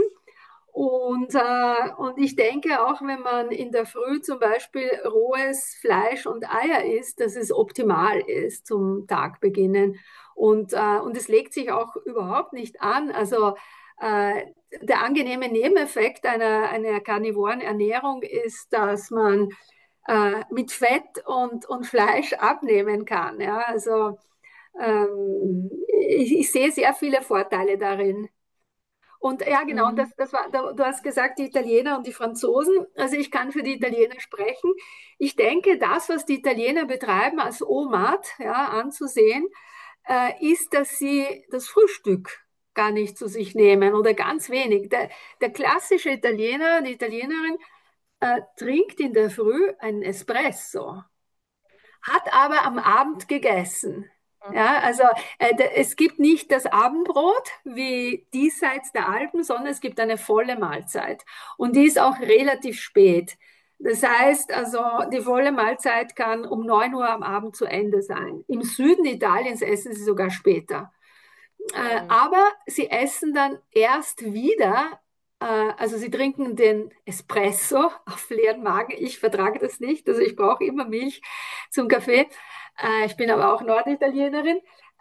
Und ich denke auch, wenn man in der Früh zum Beispiel rohes Fleisch und Eier isst, dass es optimal ist zum Tagbeginnen. Und es legt sich auch überhaupt nicht an. Also der angenehme Nebeneffekt einer karnivoren Ernährung ist, dass man mit Fett und Fleisch abnehmen kann. Ja? Also Ich sehe sehr viele Vorteile darin. Und ja, genau, und Mhm. das war, du hast gesagt, die Italiener und die Franzosen. Also ich kann für die Italiener sprechen. Ich denke, das, was die Italiener betreiben, als OMAD, ja, anzusehen, ist, dass sie das Frühstück gar nicht zu sich nehmen oder ganz wenig. Der klassische Italiener, die Italienerin, trinkt in der Früh einen Espresso, hat aber am Abend gegessen. Ja, also es gibt nicht das Abendbrot wie diesseits der Alpen, sondern es gibt eine volle Mahlzeit. Und die ist auch relativ spät. Das heißt, also die volle Mahlzeit kann um 9 Uhr am Abend zu Ende sein. Im Süden Italiens essen sie sogar später. Mhm. Aber sie essen dann erst wieder, also sie trinken den Espresso auf leeren Magen. Ich vertrage das nicht, also ich brauche immer Milch zum Kaffee. Ich bin aber auch Norditalienerin.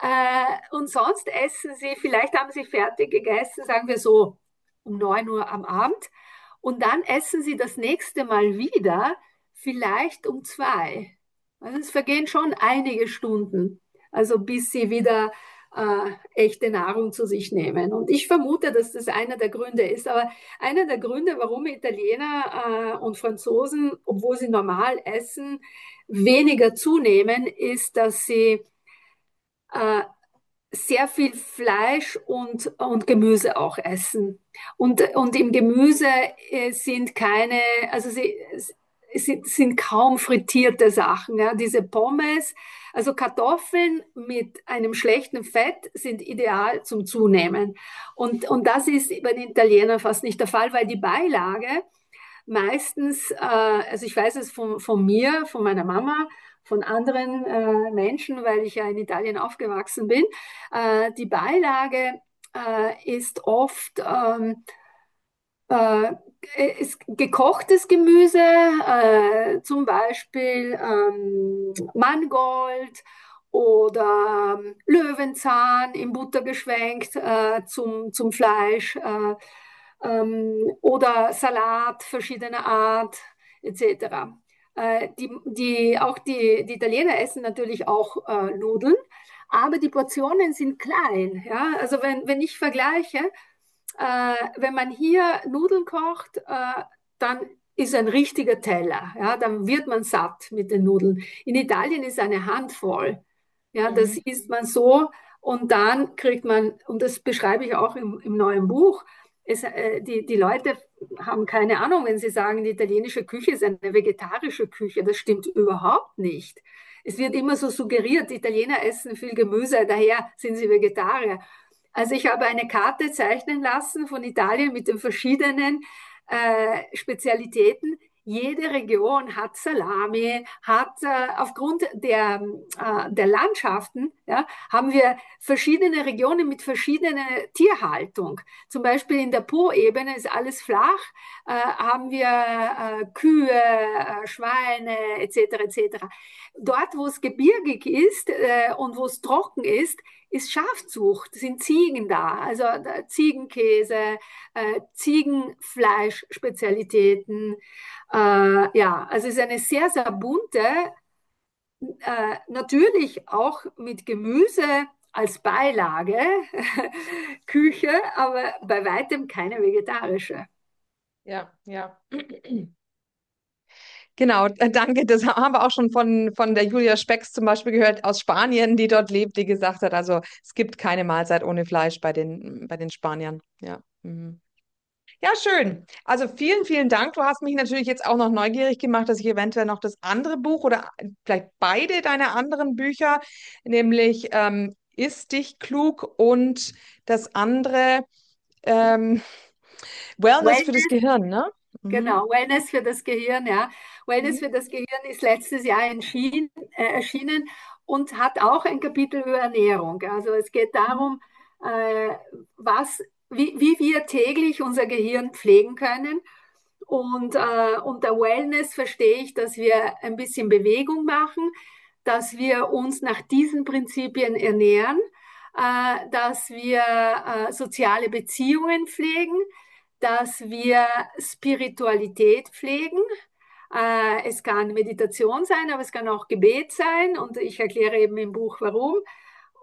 Und sonst essen sie, vielleicht haben sie fertig gegessen, sagen wir so um 9 Uhr am Abend. Und dann essen sie das nächste Mal wieder, vielleicht um 2. Also es vergehen schon einige Stunden, also bis sie wieder echte Nahrung zu sich nehmen. Und ich vermute, dass das einer der Gründe ist. Aber einer der Gründe, warum Italiener und Franzosen, obwohl sie normal essen, weniger zunehmen, ist, dass sie äh, sehr viel Fleisch und Gemüse auch essen. Und im Gemüse sind keine, also es sind kaum frittierte Sachen. Ja. Diese Pommes, also Kartoffeln mit einem schlechten Fett sind ideal zum Zunehmen. Und das ist bei den Italienern fast nicht der Fall, weil die Beilage meistens, also ich weiß es von mir, von meiner Mama, von anderen Menschen, weil ich ja in Italien aufgewachsen bin, die Beilage ist oft äh, ist gekochtes Gemüse, zum Beispiel Mangold oder Löwenzahn in Butter geschwenkt zum Fleisch oder Salat verschiedener Art etc. Die Italiener essen natürlich auch Nudeln, aber die Portionen sind klein. Ja? Also wenn ich vergleiche, wenn man hier Nudeln kocht, dann ist ein richtiger Teller. Ja, dann wird man satt mit den Nudeln. In Italien ist eine Handvoll. Ja, das Mhm. isst man so und dann kriegt man, und das beschreibe ich auch im neuen Buch, die Leute haben keine Ahnung, wenn sie sagen, die italienische Küche ist eine vegetarische Küche. Das stimmt überhaupt nicht. Es wird immer so suggeriert, die Italiener essen viel Gemüse, daher sind sie Vegetarier. Also ich habe eine Karte zeichnen lassen von Italien mit den verschiedenen Spezialitäten. Jede Region hat Salami, hat aufgrund der Landschaften, ja, haben wir verschiedene Regionen mit verschiedener Tierhaltung. Zum Beispiel in der Po-Ebene ist alles flach, haben wir Kühe, Schweine etc. etc. Dort, wo es gebirgig ist und wo es trocken ist Schafzucht, sind Ziegen da, also Ziegenkäse, Ziegenfleisch-Spezialitäten. Ja, also es ist eine sehr, sehr bunte, natürlich auch mit Gemüse als Beilage Küche, aber bei weitem keine vegetarische. Ja, ja. Genau, danke. Das haben wir auch schon von der Julia Specks zum Beispiel gehört aus Spanien, die dort lebt, die gesagt hat, also es gibt keine Mahlzeit ohne Fleisch bei den Spaniern. Ja. Mhm. Ja, schön. Also vielen, vielen Dank. Du hast mich natürlich jetzt auch noch neugierig gemacht, dass ich eventuell noch das andere Buch oder vielleicht beide deiner anderen Bücher, nämlich Iss dich klug und das andere ähm, Wellness für das Wellness, Gehirn, ne? Mhm. genau, Wellness für das Gehirn, ja. Wellness Mhm. für das Gehirn ist letztes Jahr erschienen und hat auch ein Kapitel über Ernährung. Also es geht darum, äh, wie wir täglich unser Gehirn pflegen können. Und unter Wellness verstehe ich, dass wir ein bisschen Bewegung machen, dass wir uns nach diesen Prinzipien ernähren, dass wir soziale Beziehungen pflegen, dass wir Spiritualität pflegen. Es kann Meditation sein, aber es kann auch Gebet sein und ich erkläre eben im Buch warum.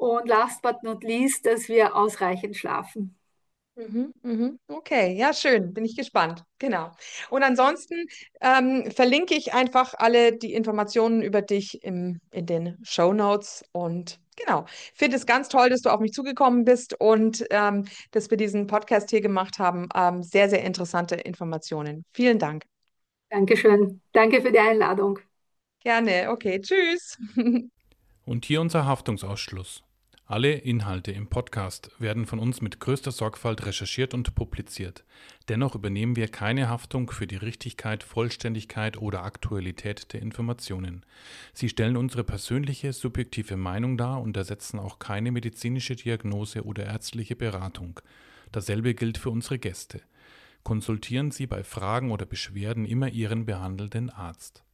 Und last but not least, dass wir ausreichend schlafen. Okay, ja, schön, bin ich gespannt. Genau. Und ansonsten verlinke ich einfach alle die Informationen über dich in den Shownotes. Und genau, finde es ganz toll, dass du auf mich zugekommen bist und dass wir diesen Podcast hier gemacht haben. Sehr, sehr interessante Informationen. Vielen Dank. Dankeschön. Danke für die Einladung. Gerne. Okay, tschüss. Und hier unser Haftungsausschluss. Alle Inhalte im Podcast werden von uns mit größter Sorgfalt recherchiert und publiziert. Dennoch übernehmen wir keine Haftung für die Richtigkeit, Vollständigkeit oder Aktualität der Informationen. Sie stellen unsere persönliche, subjektive Meinung dar und ersetzen auch keine medizinische Diagnose oder ärztliche Beratung. Dasselbe gilt für unsere Gäste. Konsultieren Sie bei Fragen oder Beschwerden immer Ihren behandelnden Arzt.